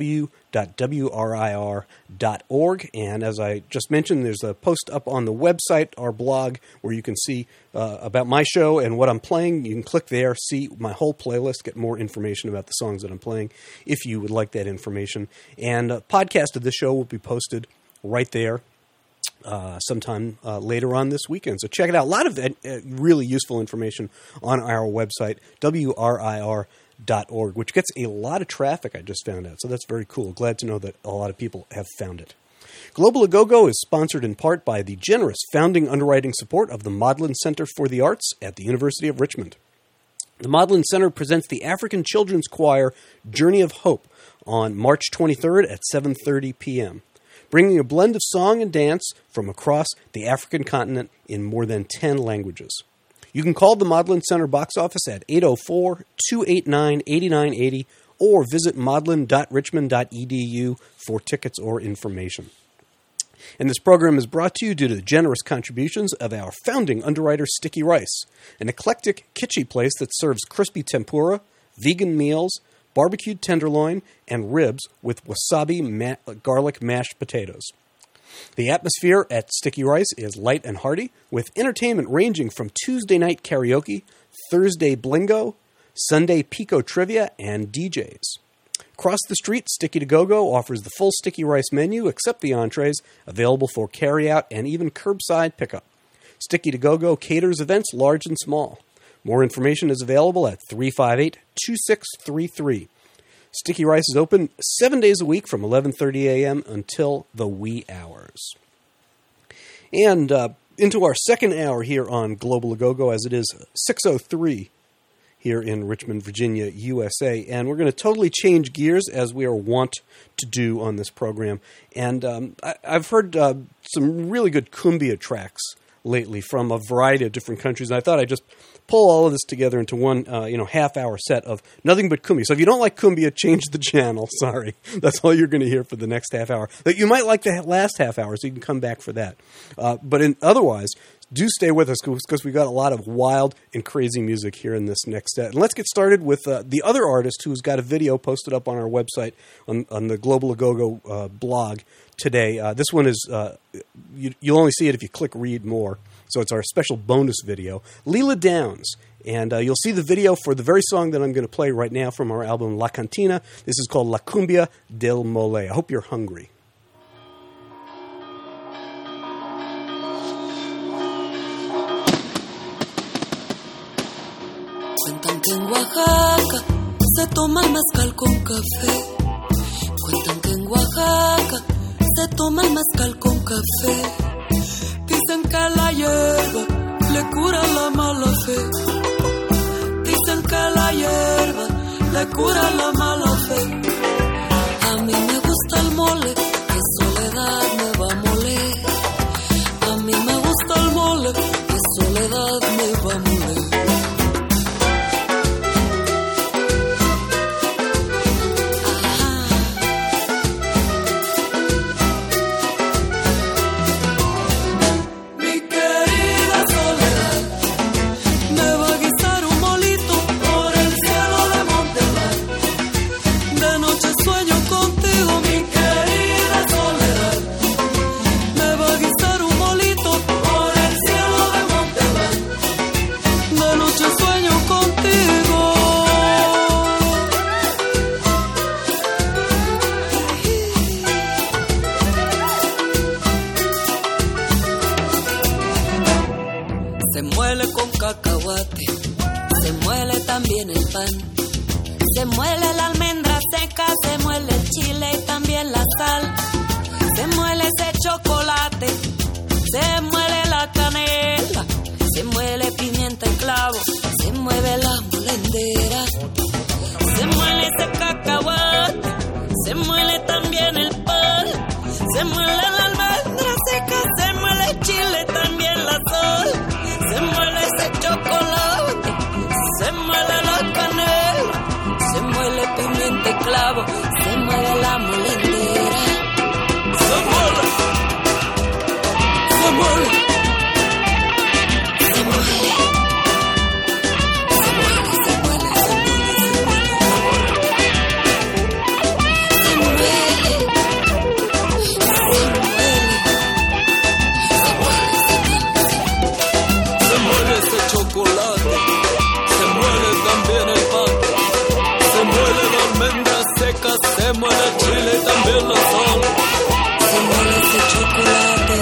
www.wrir.org. And as I just mentioned, there's a post up on the website, our blog, where you can see about my show and what I'm playing. You can click there, see my whole playlist, get more information about the songs that I'm playing if you would like that information. And a podcast of this show will be posted right there sometime later on this weekend. So check it out. A lot of really useful information on our website, WRIR.org, which gets a lot of traffic, I just found out. So that's very cool. Glad to know that a lot of people have found it. Global Agogo is sponsored in part by the generous founding underwriting support of the Maudlin Center for the Arts at the University of Richmond. The Maudlin Center presents the African Children's Choir Journey of Hope on March 23rd at 7:30 p.m., bringing a blend of song and dance from across the African continent in more than 10 languages. You can call the Maudlin Center box office at 804-289-8980 or visit maudlin.richmond.edu for tickets or information. And this program is brought to you due to the generous contributions of our founding underwriter, Sticky Rice, an eclectic, kitschy place that serves crispy tempura, vegan meals, barbecued tenderloin, and ribs with wasabi garlic mashed potatoes. The atmosphere at Sticky Rice is light and hearty, with entertainment ranging from Tuesday night karaoke, Thursday blingo, Sunday pico trivia, and DJs. Across the street, Sticky to Go-Go offers the full Sticky Rice menu except the entrees, available for carry-out and even curbside pickup. Sticky to Go-Go caters events large and small. More information is available at 358-2633. Sticky Rice is open 7 days a week from 11:30 a.m. until the wee hours. And into our second hour here on Global Agogo, as it is 6:03 here in Richmond, Virginia, USA. And we're going to totally change gears, as we are wont to do on this program. And I've heard some really good cumbia tracks lately from a variety of different countries, and I thought I'd just pull all of this together into one half-hour set of nothing but cumbia. So if you don't like cumbia, change the channel. Sorry. That's all you're going to hear for the next half hour. But you might like the last half hour, so you can come back for that. But otherwise, do stay with us, because we've got a lot of wild and crazy music here in this next set. And let's get started with the other artist who's got a video posted up on our website on the Global Agogo blog today. This one is, you'll only see it if you click read more. So it's our special bonus video, Leela Downs. And you'll see the video for the very song that I'm going to play right now from our album La Cantina. This is called La Cumbia del Mole. I hope you're hungry. Cuentan que en Oaxaca se toma el mezcal con café se toma el mezcal con café. Dicen que la hierba le cura la mala fe. Dicen que la hierba le cura la mala fe. A mí me gusta el mole, que soledad me va a moler. A mí me gusta el mole, que soledad me va a moler. Se muele también el pan, se muele la almendra seca, se muele el chile y también la sal, se muele ese chocolate, se muele la canela, se muele pimienta y clavo, se mueve la molendera, se muele ese cacahuate, se muele también el pan, se muele la almendra seca, se muele el chile y también la sal, se muele ese chocolate, se muele la canela, se muele pimienta y clavo, se muele la molendera. Se muele, se muele, se muele, se muele, se muele, se muele, se muele ese chocolate. Se muele también el pan, se muele la almendra seca, se muele el chile y también la sal, se muele ese chocolate,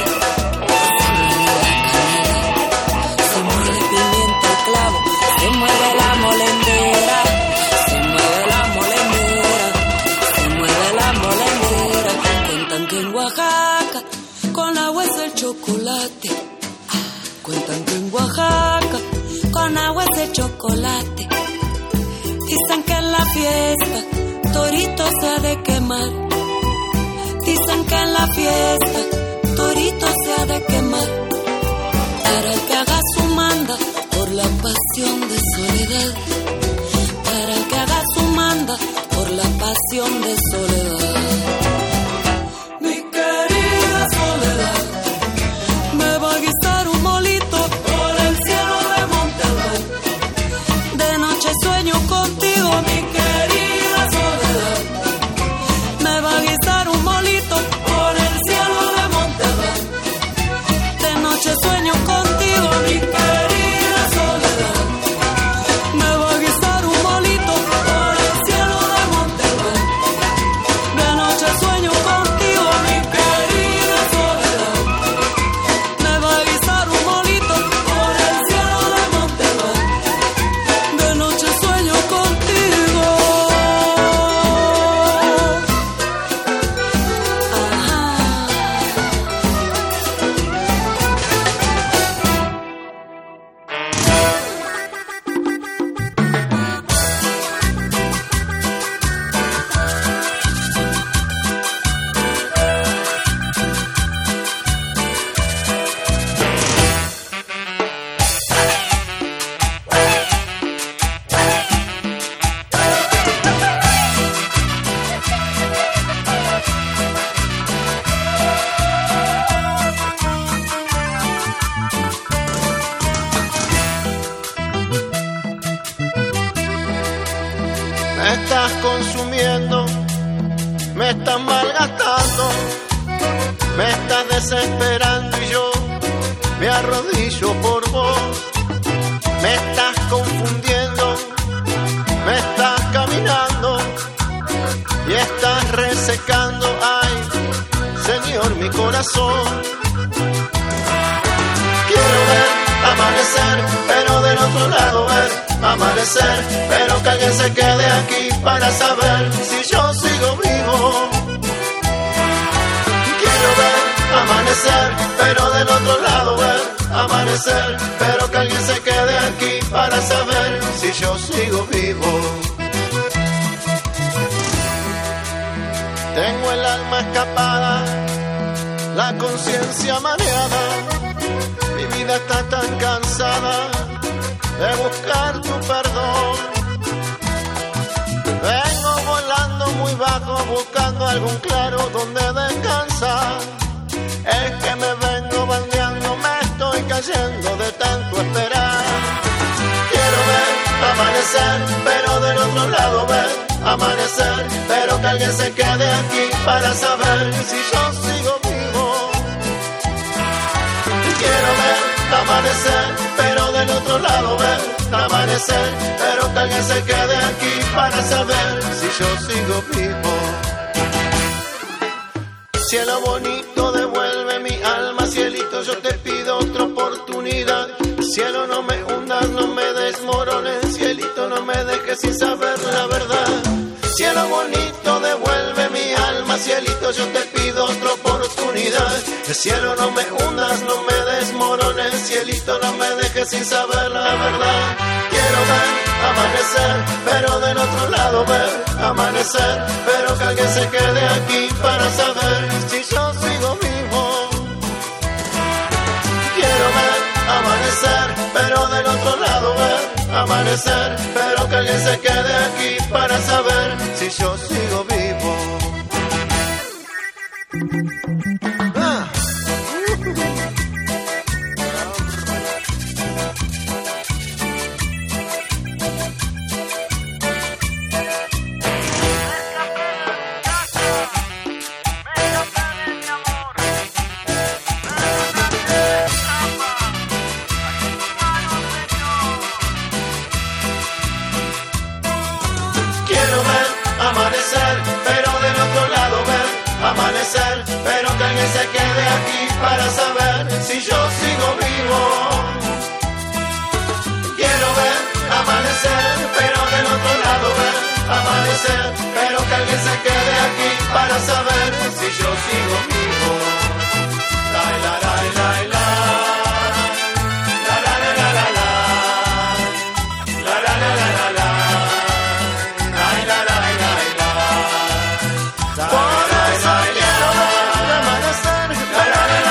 se muele pimienta y clavo, se mueve la molendera, se mueve la molendera, se mueve la molendera. Cuentan que en Oaxaca con agua es el chocolate, cuentan que en Oaxaca con agua es el chocolate. Dicen que en la fiesta torito se ha de quemar. Dicen que en la fiesta torito se ha de quemar. Para el que haga su manda por la pasión de soledad. Para el que haga su manda por la pasión de soledad. Mi querida soledad, me va a guisar un molito por el cielo de Monterrey. De noche sueño contigo, mi querida soledad. Me va a guisar un molito por el cielo de Monterrey. De noche sueño contigo, mi querida soledad. Me va a guisar un molito por el cielo de Monterrey. De noche sueño contigo, mi querida soledad. Me va a guisar un molito por el cielo de Monterrey. De noche sueño contigo. Me estás consumiendo, me estás malgastando, me estás desesperando y yo me arrodillo por vos. Me estás confundiendo, me estás caminando y estás resecando, ay, Señor, mi corazón. Quiero ver amanecer, pero del otro lado ver amanecer, pero que alguien se quede aquí para saber si yo sigo vivo. amanecer, pero del otro lado ver amanecer, pero que alguien se quede aquí para saber si yo sigo vivo. Tengo el alma escapada, la conciencia mareada, mi vida está tan cansada de buscar tu perdón. Vengo volando muy bajo buscando algún claro donde descansar. Es que me vengo bandeando, me estoy cayendo de tanto esperar. Quiero ver amanecer, pero del otro lado ver amanecer, pero que alguien se quede aquí para saber si yo sigo vivo. Quiero ver amanecer, pero del otro lado ver amanecer, pero que alguien se quede aquí para saber si yo sigo vivo. Cielo bonito, devuelve mi alma, cielito, yo te pido otra oportunidad. Cielo, no me hundas, no me desmorones, cielito, no me dejes sin saber la verdad. Cielo bonito, devuelve mi alma, cielito, yo te pido otra oportunidad. Cielo, no me hundas, no me desmorones, cielito, no me dejes sin saber la verdad. Quiero ver amanecer, pero del otro lado ver amanecer, pero que alguien se quede aquí para saber si yo sigo vivo. Quiero ver amanecer, pero del otro lado ver amanecer, pero que alguien se quede aquí para saber si yo sigo vivo. Pero que alguien se quede aquí para saber si yo sigo vivo. Quiero ver amanecer, pero del otro lado ver amanecer, pero que alguien se quede aquí para saber si yo sigo vivo. La la la la la. La la la la la la. La la la la la la. La la la la la la. Por eso quiero ver amanecer, pero que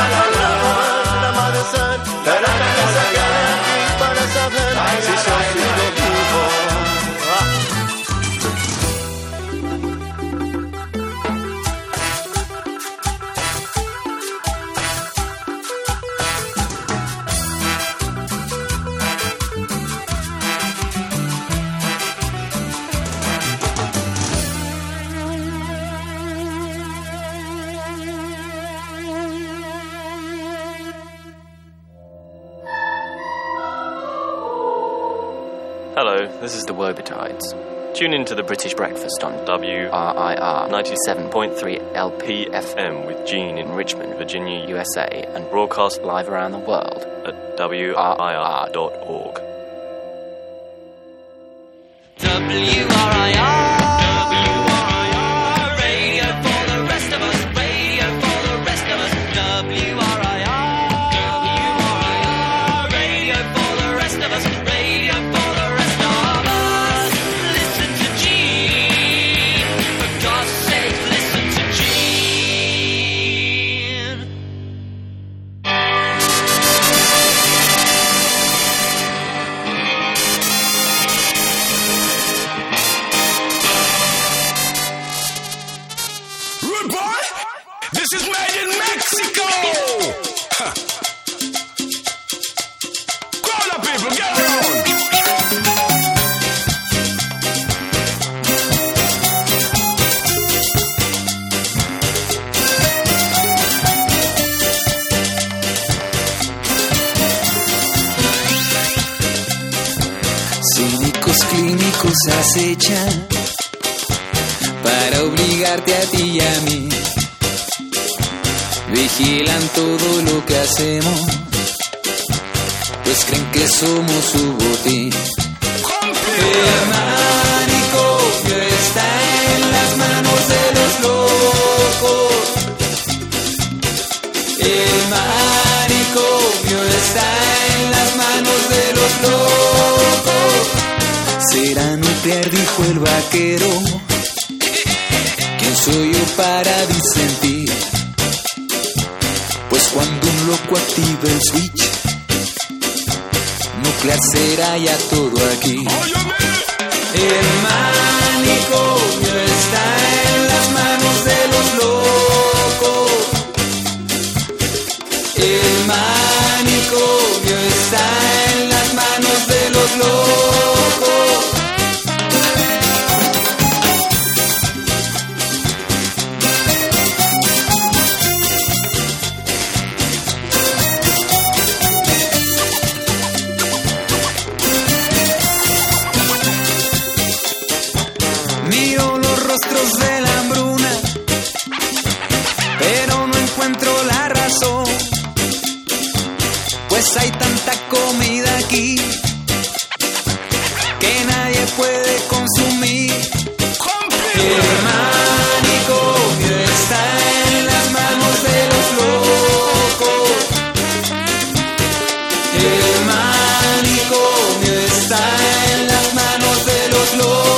alguien se quede aquí para saber si yo sigo vivo. Hello, this is the Wobetides. Tune in to the British Breakfast on WRIR 97.3 LPFM with Gene in Richmond, Virginia, USA, and broadcast live around the world at WRIR.org. WRIR, radio for the rest of us, radio for the rest of us. WRIR, radio for the rest of us, radio for the rest of us. Listen to Gene, for God's sake, listen to Gene. Rude boy, this is made in Mexico. Huh. Call up, people, get around. Cínicos clínicos acechan para obligarte a ti y a mí. Vigilan todo lo que hacemos, pues creen que somos su botín. El manicomio está en las manos de los locos. Guerra nuclear, dijo el vaquero. ¿Quién soy yo para disentir? Pues cuando un loco activa el switch, nuclear será ya todo aquí. El manicomio está en las manos de los locos. El manicomio está en las manos de los locos. Miro los rostros de la hambruna, pero no encuentro la razón, pues hay tanta comida aquí que nadie puede consumir. El manicomio está en las manos de los locos. El manicomio está en las manos de los locos.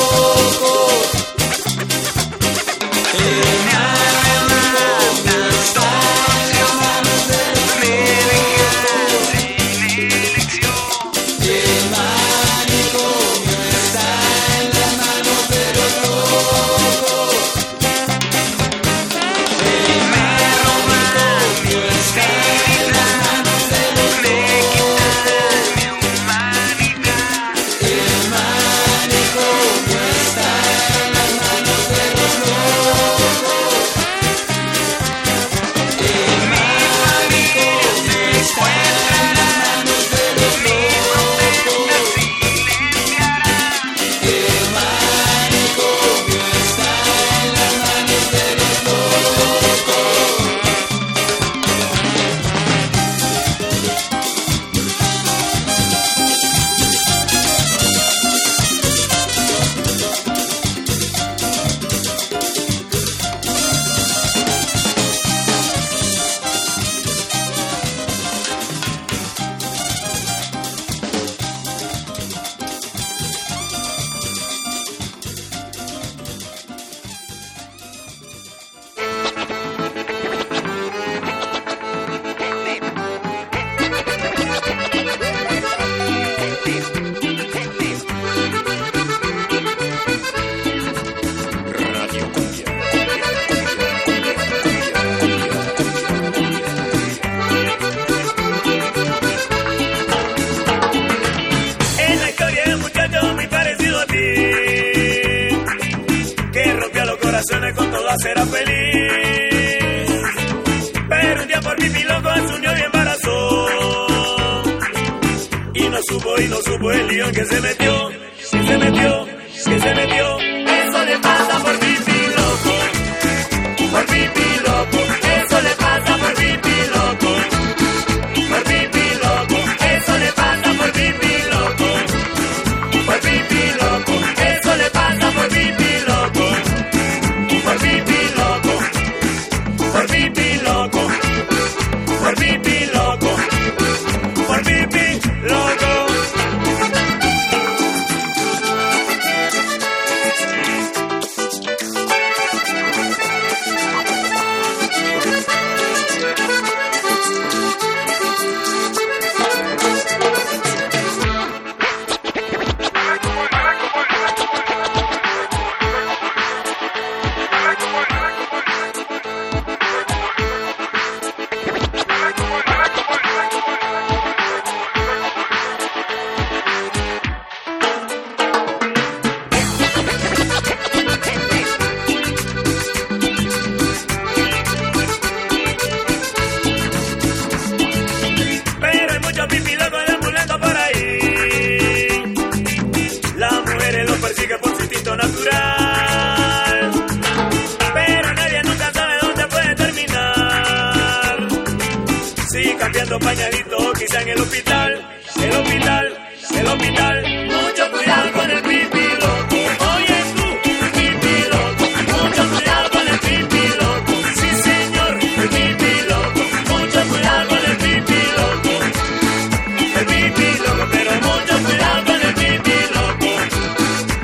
Con todas será feliz, pero un día por mi loco a su novia embarazó y no supo el lío en que se metió, que se metió. Eso le pasa por pipi loco, por pipi loco. Eso le pasa por pipi loco, por pipi loco. Eso le pasa por pipi loco, por pipi loco. Eso le pasa por pipi loco. Por pipi loco, por pipi loco, por pipi loco, por pipi loco. Pañalito, quizá en el hospital. Mucho cuidado con el pipi loco. Oye tú, pipi loco. Mucho cuidado con el pipi loco. Sí señor, el pipi loco. Mucho cuidado con el pipi loco. El pipi loco, pero mucho cuidado con el pipi loco.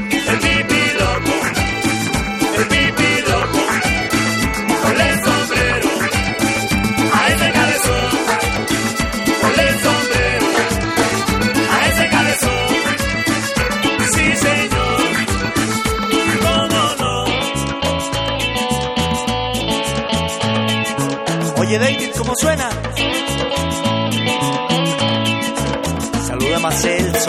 suena. Saluda a Celso.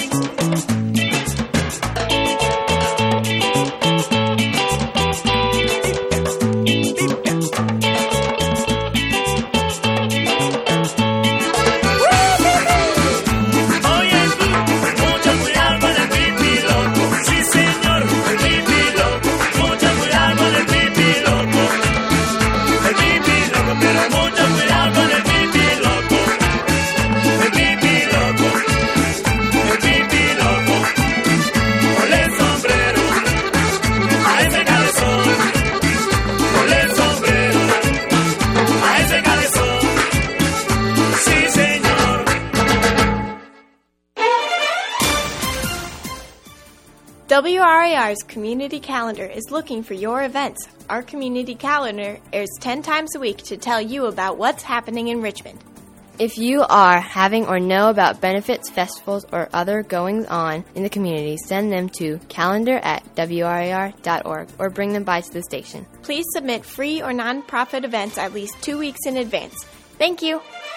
WRIR's community calendar is looking for your events. Our community calendar airs 10 times a week to tell you about what's happening in Richmond. If you are having or know about benefits, festivals, or other goings-on in the community, send them to calendar@wrir.org or bring them by to the station. Please submit free or non-profit events at least 2 weeks in advance. Thank you.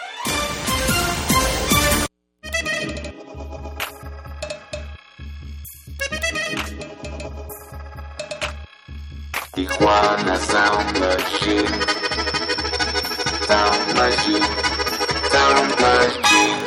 Tijuana Sound Machine, Sound Machine, Sound Machine.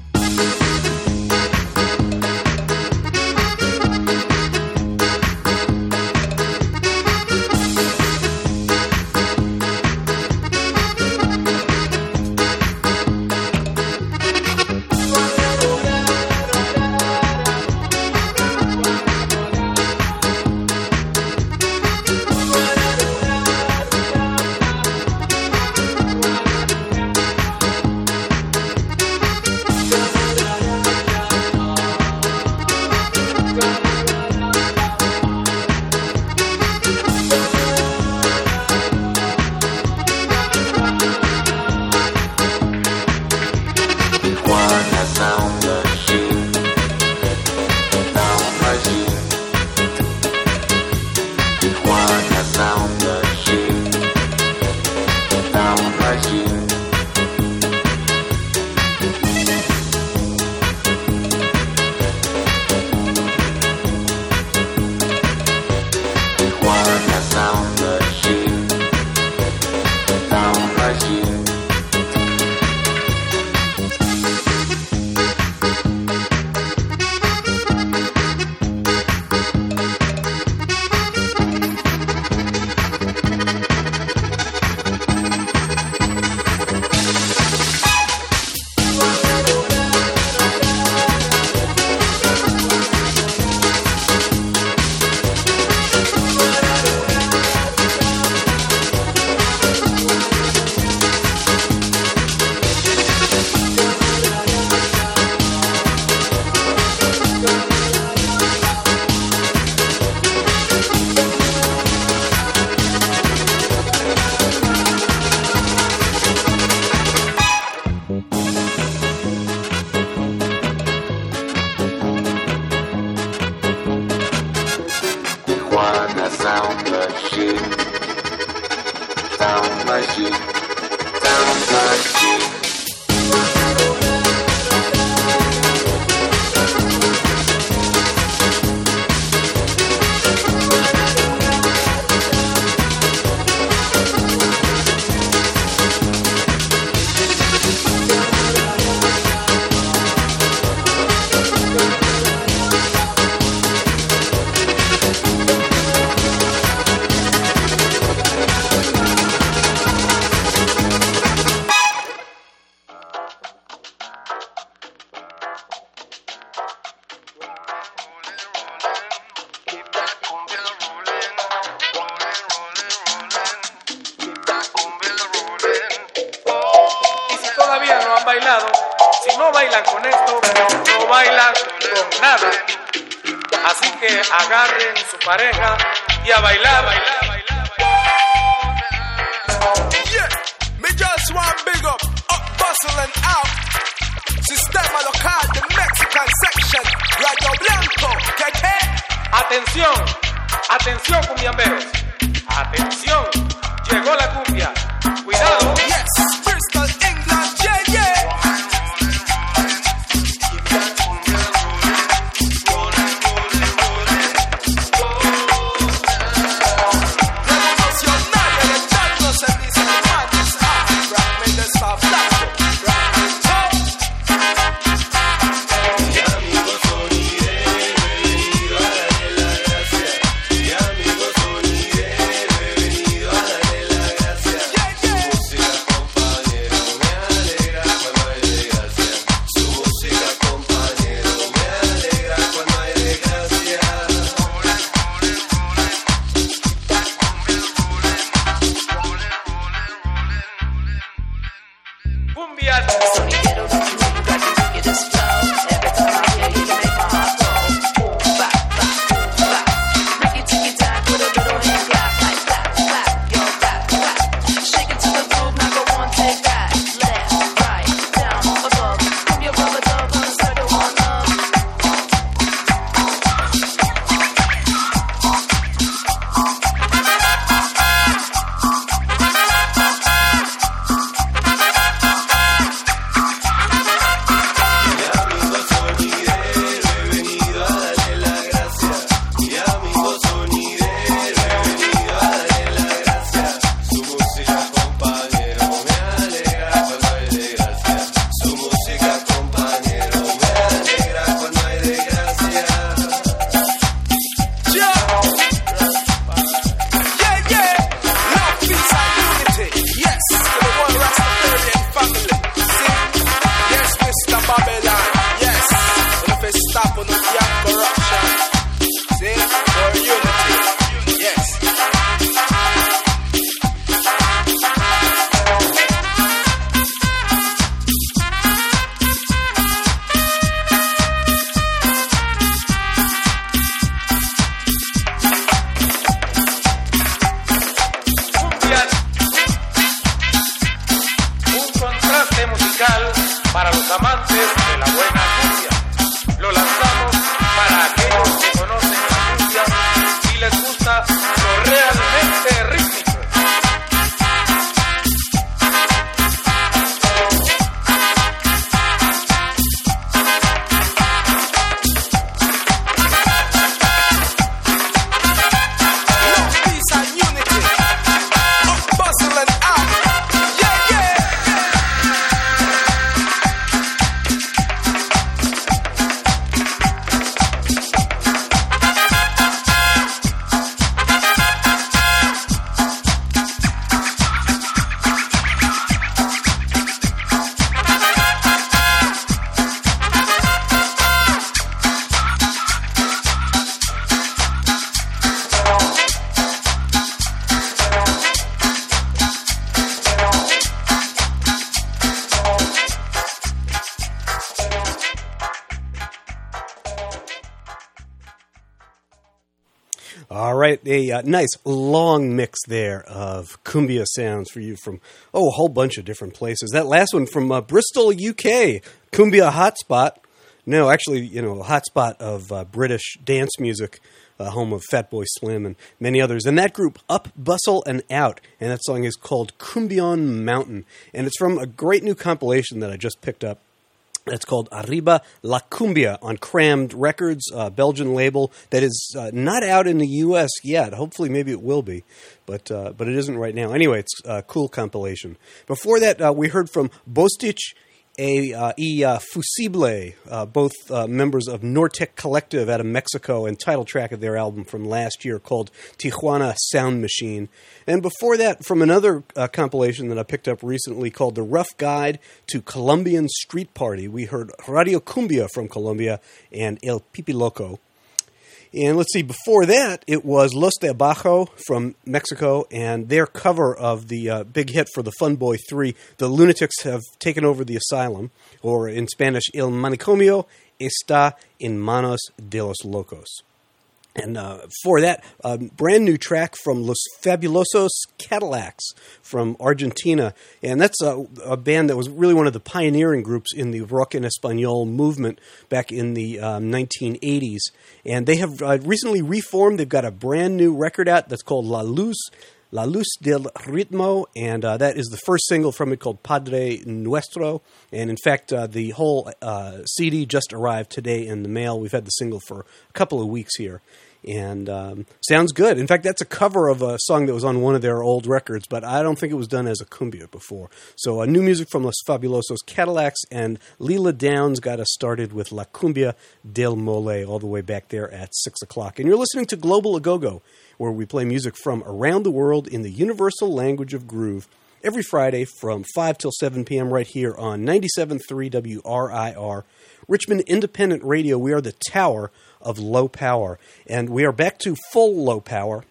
Si no bailan con esto, no bailan con nada. Así que agarren su pareja y a bailar, bailar, bailar. Yeah, me just want big up Bustle and out. Sistema local, the Mexican section. Radio Blanco, ¿qué? Atención, atención cumbiamberos. Atención, llegó la cumbia. Cuidado. Yes, Sonidero, don't you know you got to give it this flow? Every time I hear you, you make my heart go. Boom, bop, bop, boom, bop. Ricky ticky tack with a little hand clap like that, clap, yo, clap, clap. Shake it to the groove, now go on, take that. Left, right, down, above. Come your rubber dub on a circle on up. Para los amantes de la buena cumbia, lo lanzamos para aquellos que conocen la cumbia y les gusta lo realmente rítmico. Peace and unity, bustle and out, yeah, yeah. All right, a nice long mix there of cumbia sounds for you from, a whole bunch of different places. That last one from Bristol, UK, Cumbia Hotspot. No, actually, a hotspot of British dance music, home of Fatboy Slim and many others. And that group, Up, Bustle, and Out. And that song is called Cumbion Mountain. And it's from a great new compilation that I just picked up. It's called Arriba La Cumbia on Crammed Records, Belgian label that is not out in the U.S. yet. Hopefully, maybe it will be, but it isn't right now. Anyway, it's a cool compilation. Before that, we heard from Bostic y Fusible, both members of Nortec Collective out of Mexico, and title track of their album from last year called Tijuana Sound Machine. And before that, from another compilation that I picked up recently called The Rough Guide to Colombian Street Party, we heard Radio Cumbia from Colombia and El Pipiloco. And let's see, before that, it was Los de Abajo from Mexico, and their cover of the big hit for the Fun Boy 3, The Lunatics Have Taken Over the Asylum, or in Spanish, El Manicomio está en manos de los locos. And for that, brand new track from Los Fabulosos Cadillacs from Argentina. And that's a band that was really one of the pioneering groups in the rock en español movement back in the 1980s. And they have recently reformed. They've got a brand new record out that's called La Luz del Ritmo, and that is the first single from it called Padre Nuestro. And in fact, the whole CD just arrived today in the mail. We've had the single for a couple of weeks here. And sounds good. In fact, that's a cover of a song that was on one of their old records, but I don't think it was done as a cumbia before. So new music from Los Fabulosos Cadillacs, and Lila Downs got us started with La Cumbia del Mole all the way back there at 6 o'clock. And you're listening to Global Agogo, where we play music from around the world in the universal language of groove every Friday from 5 till 7 p.m. right here on 97.3 WRIR, Richmond Independent Radio. We are the tower of low power, and we are back to full low power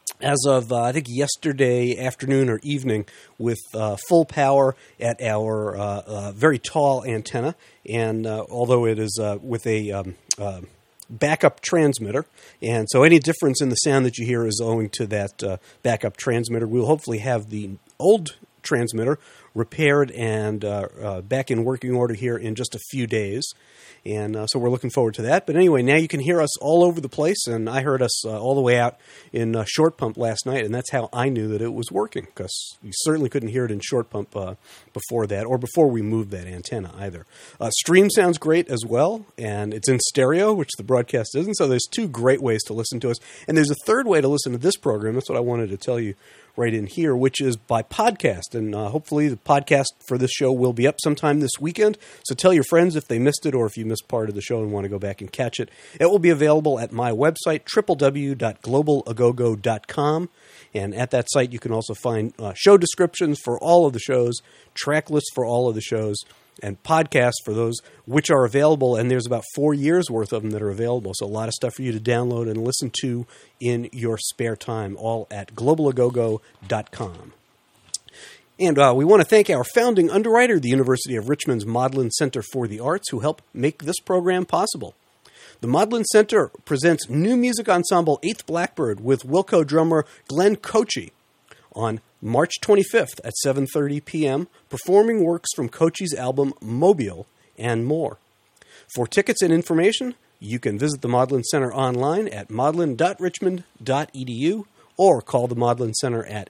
as of, I think, yesterday afternoon or evening with full power at our very tall antenna. And although it is with a backup transmitter, and so any difference in the sound that you hear is owing to that backup transmitter. We'll hopefully have the old transmitter repaired and back in working order here in just a few days. And so we're looking forward to that. But anyway, now you can hear us all over the place, and I heard us all the way out in Short Pump last night, and that's how I knew that it was working, because you certainly couldn't hear it in Short Pump before that, or before we moved that antenna either. Stream sounds great as well, and it's in stereo, which the broadcast isn't, so there's two great ways to listen to us. And there's a third way to listen to this program. That's what I wanted to tell you right in here, which is by podcast. And hopefully the podcast for this show will be up sometime this weekend. So tell your friends if they missed it, or if you missed part of the show and want to go back and catch it. It will be available at my website, www.globalagogo.com. And at that site, you can also find show descriptions for all of the shows, track lists for all of the shows, and podcasts for those which are available. And there's about 4 years worth of them that are available. So a lot of stuff for you to download and listen to in your spare time, all at globalagogo.com. And we want to thank our founding underwriter, the University of Richmond's Modlin Center for the Arts, who helped make this program possible. The Modlin Center presents new music ensemble 8th Blackbird with Wilco drummer Glenn Kochi on March 25th at 7:30 p.m., performing works from Kochi's album Mobile and more. For tickets and information, you can visit the Modlin Center online at modlin.richmond.edu or call the Modlin Center at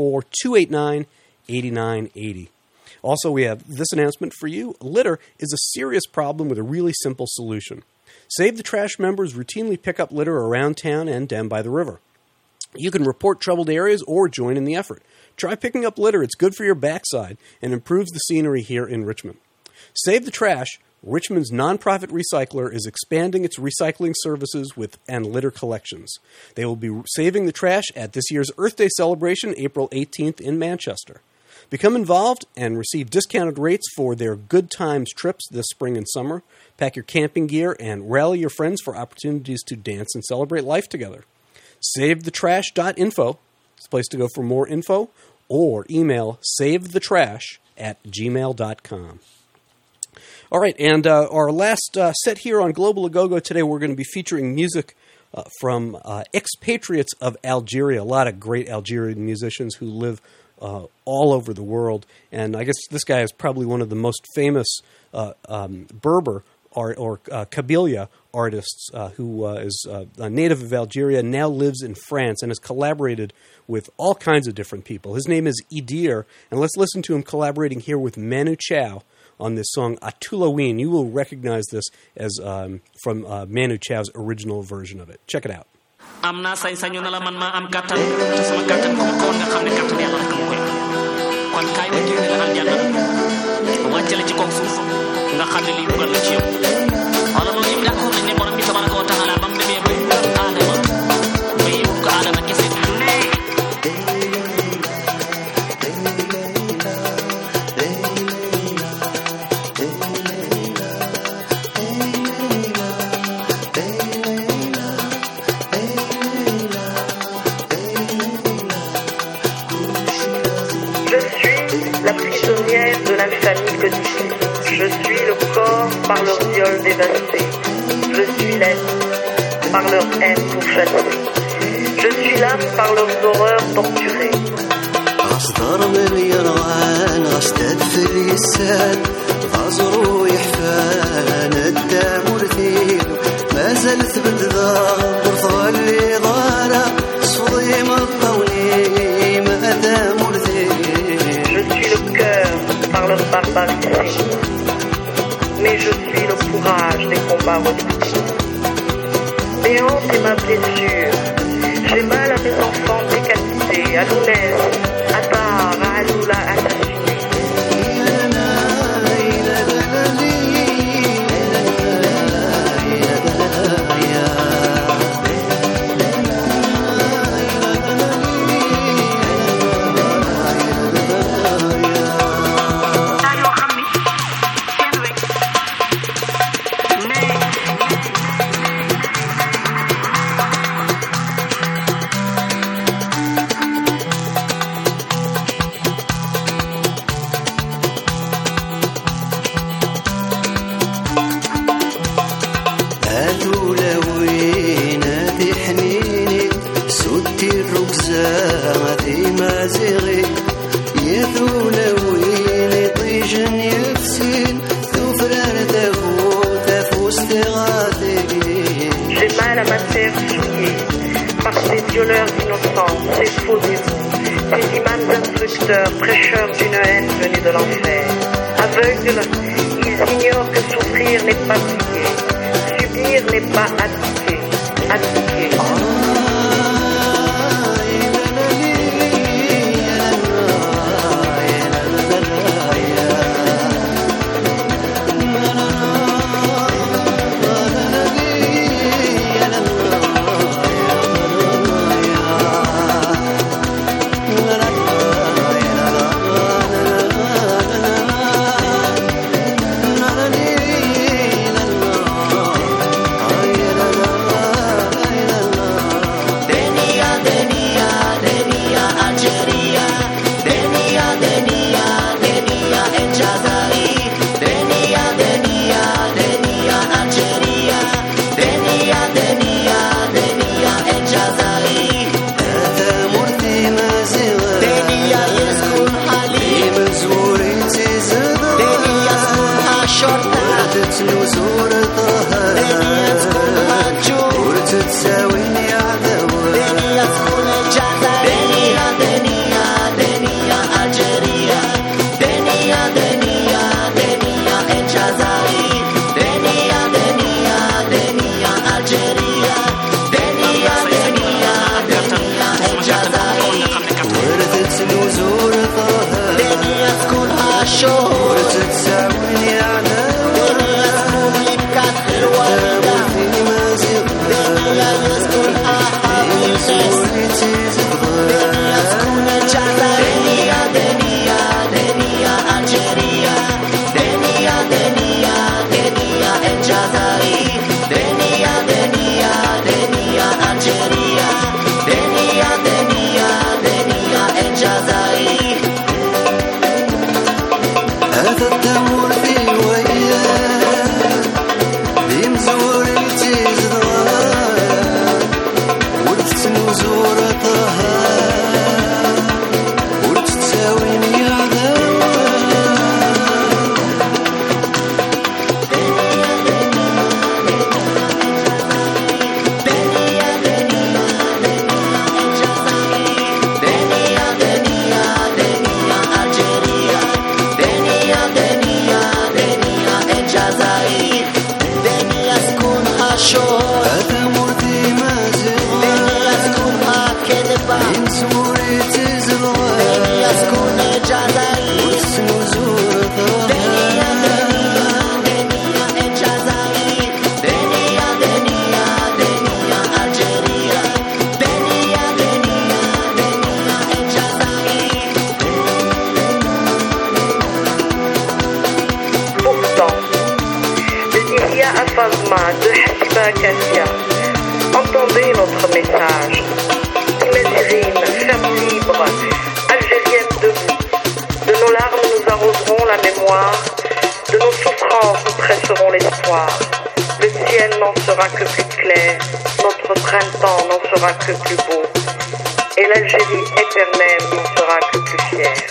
804-289-8980. Also, we have this announcement for you. Litter is a serious problem with a really simple solution. Save the Trash members routinely pick up litter around town and down by the river. You can report troubled areas or join in the effort. Try picking up litter. It's good for your backside and improves the scenery here in Richmond. Save the Trash, Richmond's nonprofit recycler, is expanding its recycling services and litter collections. They will be saving the trash at this year's Earth Day celebration, April 18th in Manchester. Become involved and receive discounted rates for their Good Times trips this spring and summer. Pack your camping gear and rally your friends for opportunities to dance and celebrate life together. SaveTheTrash.info is the place to go for more info, or email savethetrash@gmail.com. All right, and our last set here on Global Agogo today, we're going to be featuring music from expatriates of Algeria, a lot of great Algerian musicians who live all over the world. And I guess this guy is probably one of the most famous Berber or Kabylia artists who is a native of Algeria, now lives in France, and has collaborated with all kinds of different people. His name is Idir, and let's listen to him collaborating here with Manu Chao on this song Atulaween. You will recognize this as from Manu Chao's original version of it. Check it out. am naa sañ-sañu na la man maa am kàttan te sama kàttan ko koon nga xam ne kàttan yàlla rek moo koy kon kaay ma génne la aljanna wàccale ci kaw suuf nga xam ne lii dugal la ci yow wala loolu yëpp d'accord nañ ne borom bi tabaraka wa taala ba mu demee ba aadama ba yëwut ko aadama kese de la famille codifiée. Je suis le corps par leur viol dévasté. Je suis l'être par leur haine pourchassée. Je suis l'âme par leurs horreurs torturées. غصدر باليرغان غصدد في اليسان غزرو يحفان الدام ورثيل ما زلت بتدار طولي ضارة صديم الطولي ما دام ورثيل. Je suis le cœur par leur barbarie, mais je suis le courage des combats redoutables. Béante est ma blessure, j'ai mal à mes enfants décapités, à Lounès, à Tar, à Aloula, à Tassuné. زادي ما زغي يثون وين طيجن يفسين تفرر دفو تفوس تغاثي. J'ai mal à ma terre souillée par ces violeurs innocents, ces faux démons, ces imams instructeurs, prêcheurs d'une haine venue de l'enfer. Aveugles, ils ignorent que souffrir n'est pas piquer, subir n'est pas appliquer, appliquer. Entendez notre message. Imagirine, femme libre, algérienne debout. De nos larmes nous arroserons la mémoire. De nos souffrances nous tresserons l'espoir. Le ciel n'en sera que plus clair. Notre printemps n'en sera que plus beau. Et l'Algérie éternelle n'en sera que plus fière.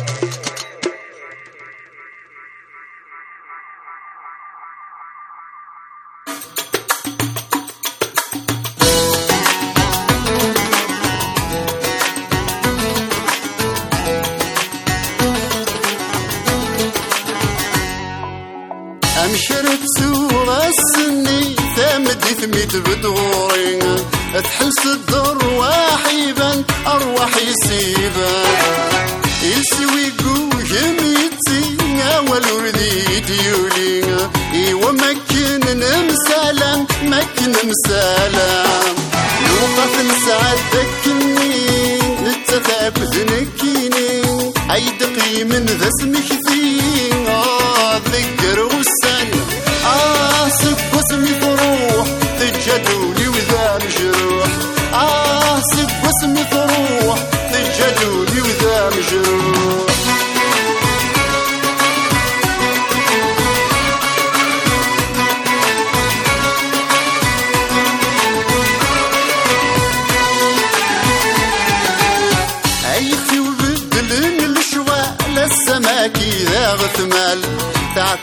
ثميت بدوري تحس الدرواح يبان أرواح يسيبان يسوي قوهم يتسينا والوردي ديولي إيوا مكن نمسالم مكن مسالم نوقف نساعدك منين نتثاب ذنكيني عيدقي من ذا اسمك فين ذكر والسن سب واسمي فروح تجدولي وذا مجروح سب واسمي فروح تجدولي وذا مجروح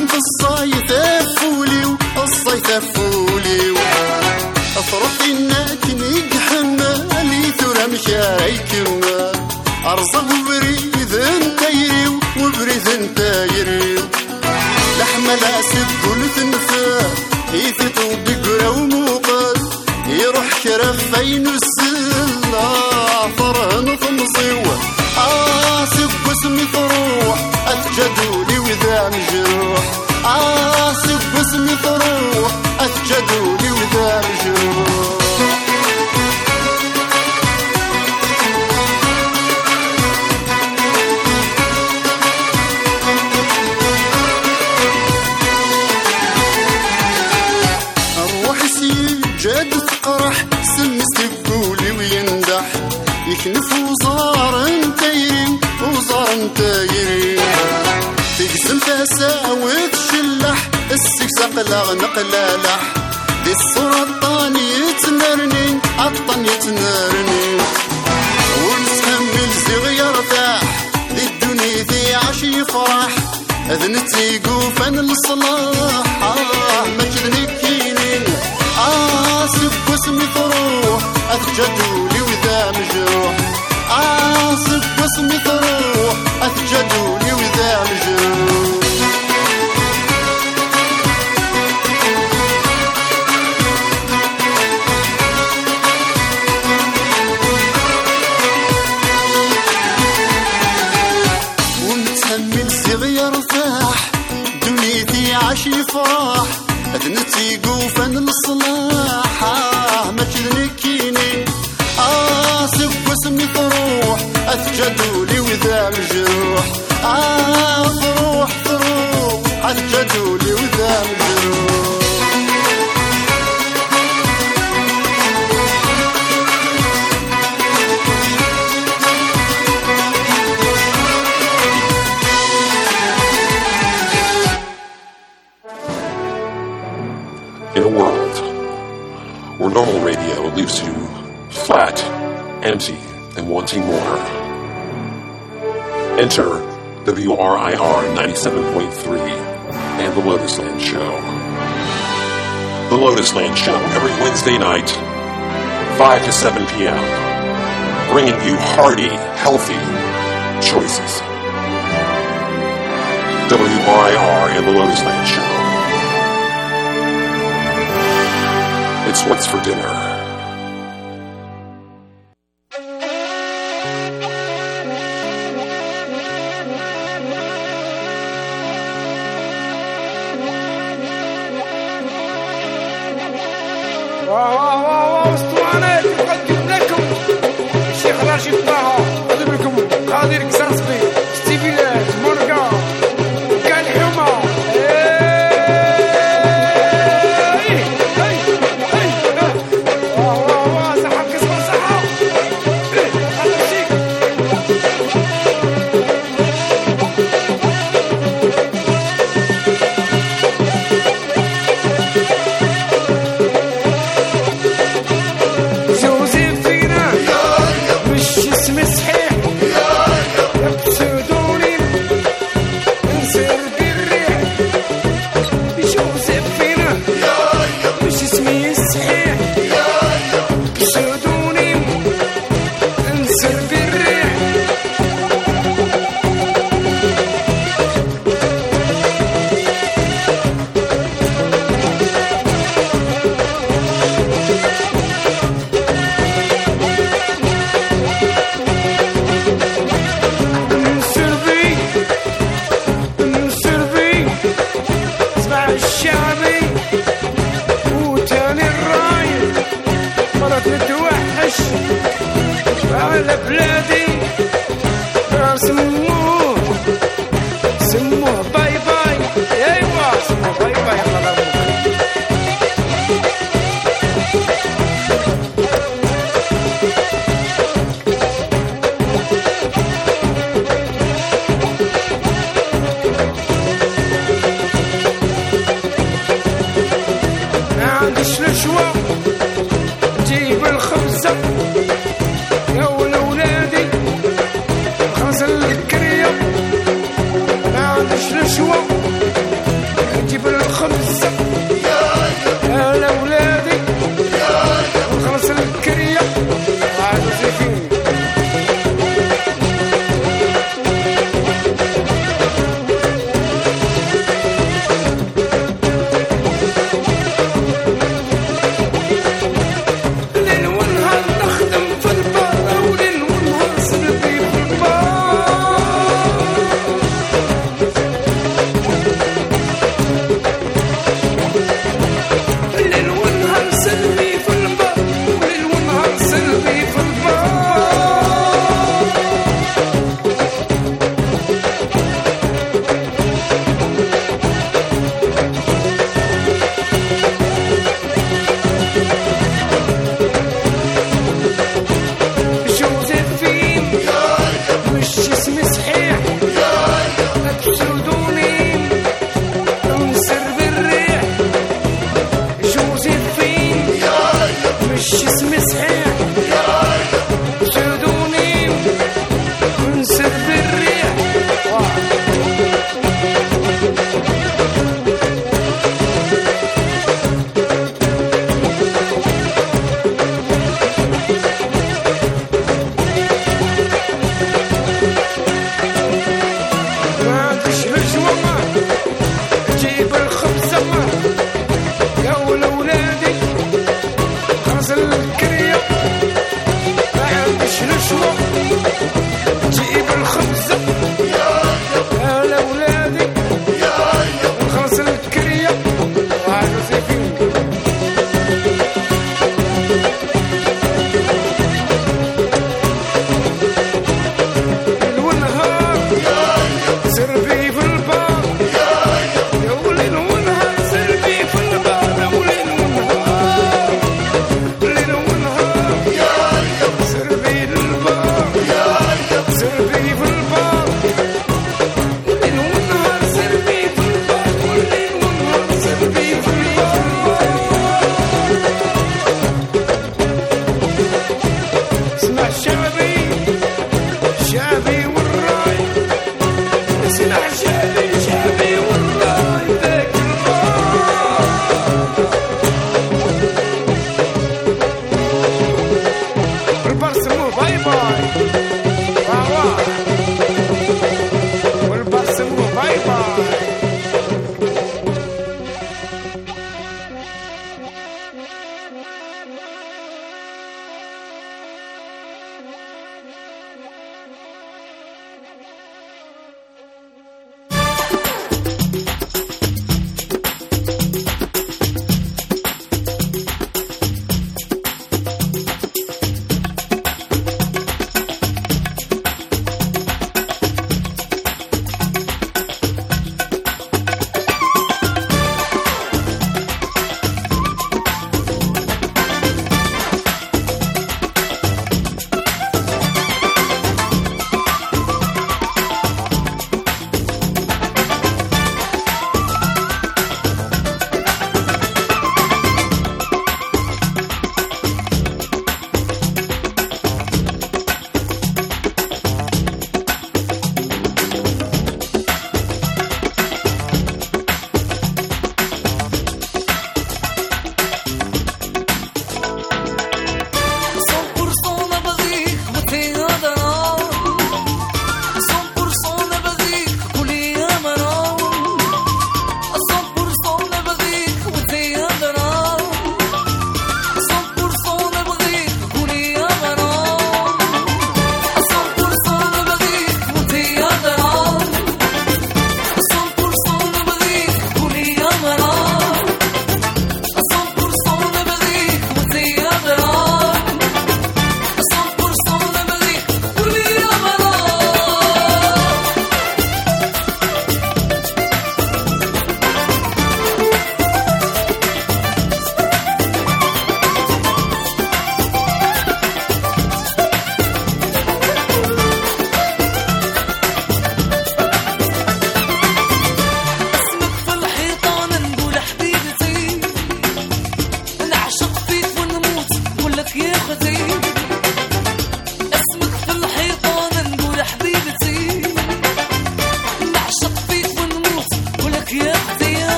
في الصيف فوليو الصيف فوليو أفرح إنك نيج حمالي ثورة مشايكم أرزق بريد انتيريو وبريد انتيريو لحمة لا سبول ثنفا يفتو بقرا وموقات يروح كرف فين السلة فرهن فمصيوة سب اسمي فروح أتجدولي وذا مجروح سب اسمي فروح أتجدولي وذا مجروح جد تقرح سم سبولي ويندح يكنف وزار انتيرين وزار انتيرين تقسم فاسا وتشلح السكساق نقلالح دي السرطان يتنرني عطن يتنرني ونسحمل زغ يرتاح دي الدنيا ذي عش يفرح اذن تيقو فن الصلاح ما كذني كينين سب اسمي فروح أتجدولي وذا مجروح سب اسمي فروح أتجدولي وذا مجروح ومتحمل صغير فاح دنيتي عاش يفرح أذنتي قوفن الصلاح ما كذنكيني سب اسمي فروح أتجدولي وذا مجروح فروح فروح أتجدولي وذا مجروح In a world where normal radio leaves you flat, empty, and wanting more, enter WRIR 97.3 and The Lotusland Show. The Lotusland Show every Wednesday night, 5 to 7 p.m., bringing you hearty, healthy choices. WRIR and The Lotusland Show. It's what's for dinner. واو اسطوانات نقدم لكم الشيخ راشد طه نقدم لكم قادر كسرسبي ستيفيلات مورغا كان حمى على بلادي سموه باي باي ايوا سموه باي باي عندش نشوة جيب الخبزة يا ولولادي خزن الكريم اجيب الخبز يا لاولادي ونخلص الكريه عاد زيفين ليل ونهار نخدم في البار وليل ونهار صلبي في البار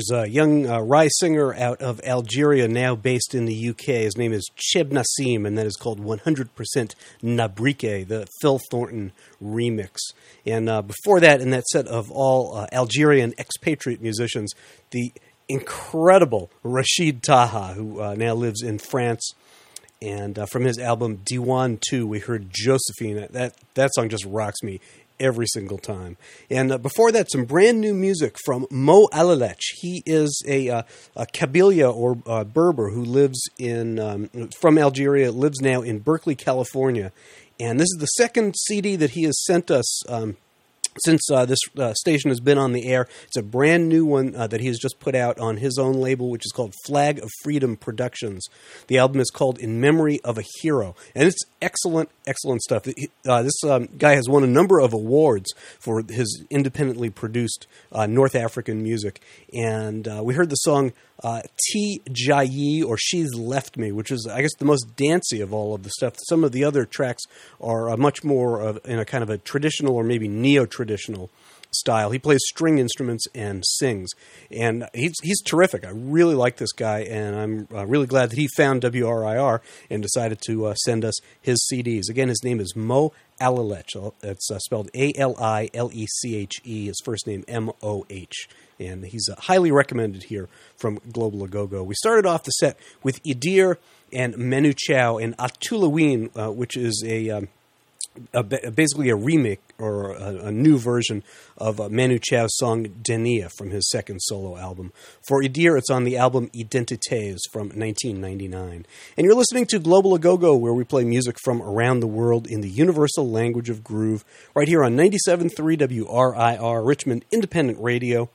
There's a young Rai singer out of Algeria, now based in the UK. His name is Cheb Nassim, and that is called 100% Nabrike, the Phil Thornton remix. And before that, in that set of all Algerian expatriate musicians, the incredible Rashid Taha, who now lives in France. And from his album Diwan 2, we heard Josephine. That song just rocks me every single time. And before that, some brand new music from Mo Alalech. He is a Kabylia or Berber who lives from Algeria, lives now in Berkeley, California. And this is the second CD that he has sent us since this station has been on the air. It's a brand new one that he has just put out on his own label, which is called Flag of Freedom Productions. The album is called In Memory of a Hero, and it's excellent, excellent stuff. This guy has won a number of awards for his independently produced North African music, and we heard the song T Jayi, or She's Left Me, which is, I guess, the most dancey of all of the stuff. Some of the other tracks are much more in a kind of a traditional or maybe neo-traditional style. He plays string instruments and sings, and he's terrific. I really like this guy, and I'm really glad that he found WRIR and decided to send us his CDs. Again, his name is Mo Alalech. It's spelled A-L-I-L-E-C-H-E. His first name M-O-H. And he's highly recommended here from Global Agogo. We started off the set with Idir and Manu Chao and Atulawin, which is basically a remake or a new version of Manu Chao's song Denia from his second solo album. For Idir, it's on the album Identités from 1999. And you're listening to Global Agogo, where we play music from around the world in the universal language of groove, right here on 97.3 WRIR, Richmond Independent Radio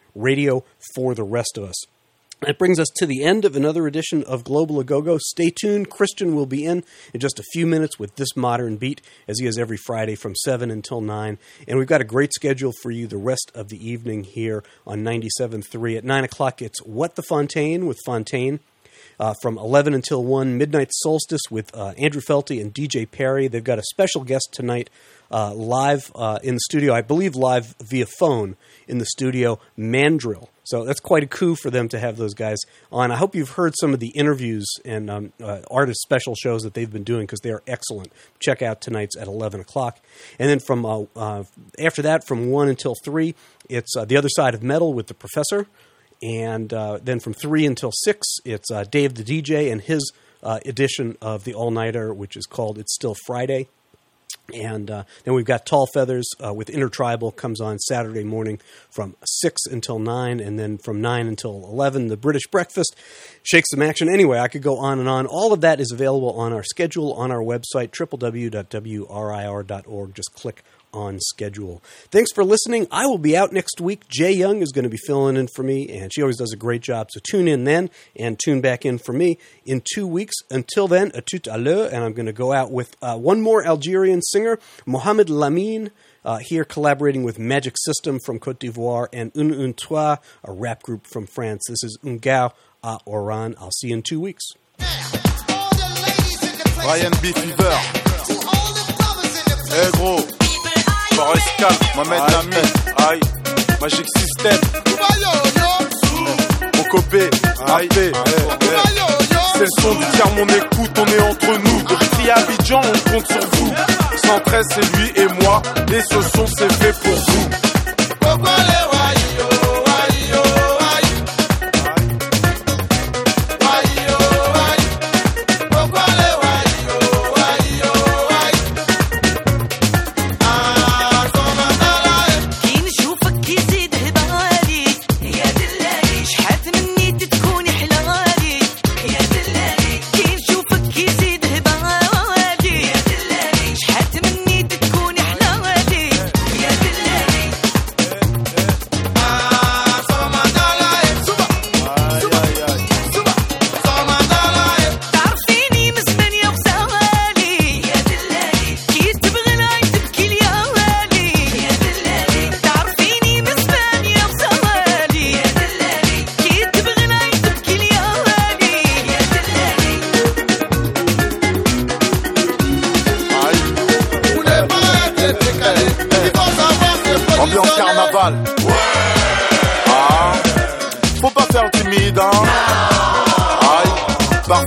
for the rest of us. That brings us to the end of another edition of Global Agogo. Stay tuned. Christian will be in just a few minutes with This Modern Beat, as he is every Friday from 7 until 9. And we've got a great schedule for you the rest of the evening here on 97.3. At 9 o'clock, it's What the Fontaine with Fontaine. From 11 until 1, Midnight Solstice with Andrew Felty and DJ Perry. They've got a special guest tonight live in the studio, I believe live via phone in the studio, Mandrill. So that's quite a coup for them to have those guys on. I hope you've heard some of the interviews and artist special shows that they've been doing, because they are excellent. Check out tonight's at 11 o'clock. And then from after that, from 1 until 3, it's The Other Side of Metal with The Professor. And then from 3 until 6, it's Dave the DJ and his edition of the All-Nighter, which is called It's Still Friday. And then we've got Tall Feathers with Intertribal, comes on Saturday morning from 6 until 9, and then from 9 until 11, the British Breakfast. Shakes some action. Anyway, I could go on and on. All of that is available on our schedule on our website, www.wrir.org. Just click on schedule. Thanks for listening. I will be out next week. Jay Young is going to be filling in for me, and she always does a great job. So tune in then and tune back in for me in 2 weeks. Until then, à tout à l'heure, and I'm going to go out with one more Algerian singer, Mohamed Lamine, here collaborating with Magic System from Côte d'Ivoire and Un Trois, a rap group from France. This is Un Gars à Oran. I'll see you in 2 weeks. Ryan B. Fever. Hey gros. Boris Cal, Mohamed Lamine, aïe, Magic System, Mokobé, AP, c'est le son du tiers, mon écoute, on est entre nous. Depuis Abidjan, on compte sur vous. 113, c'est lui et moi, et ce son, c'est fait pour vous.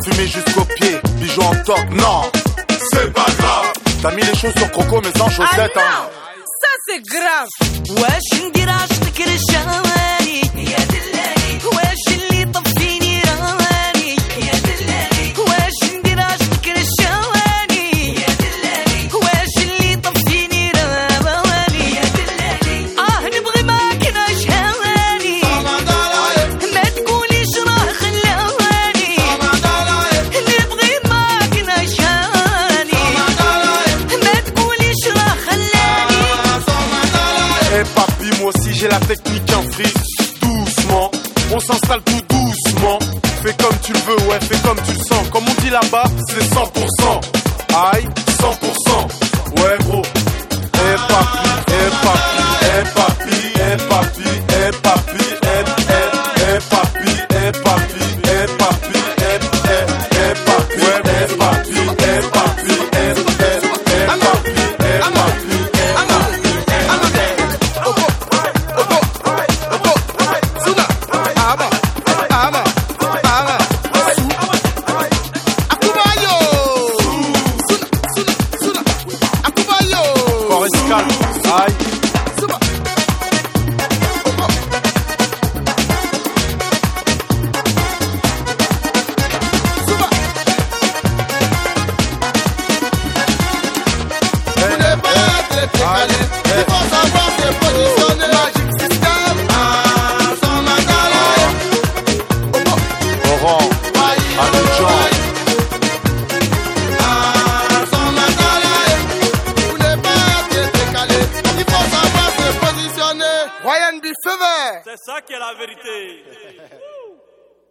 fumé jusqu'aux pieds, bijoux en toc, non, c'est pas grave. T'as mis les choses sur croco mais sans chaussettes, hein. Ça c'est grave. واش ندير عشقك رشاواني يا دلالي واش اللي طفيني رواني يا دلالي واش ندير عشقك رشاواني يا دلالي واش اللي طفيني رواني يا دلالي نبغي معاك نعيش هواني ما تقوليش راه خلاواني نبغي معاك نعيش هواني ما تقوليش راه خلاني. Eh papi, moi aussi j'ai la technique en frise. Doucement, on s'installe tout doucement. Fais comme tu le veux, ouais, fais comme tu le sens. Comme on dit là-bas, c'est 100%. Aïe, 100%. Ouais, gros. Eh papi, eh papi, eh papi, eh papi, eh papi, eh papi, eh papi, eh papi, eh papi, ouais, eh papi, eh papi, eh papi, eh papi. Ryan B. Fever. C'est ça qui est la vérité.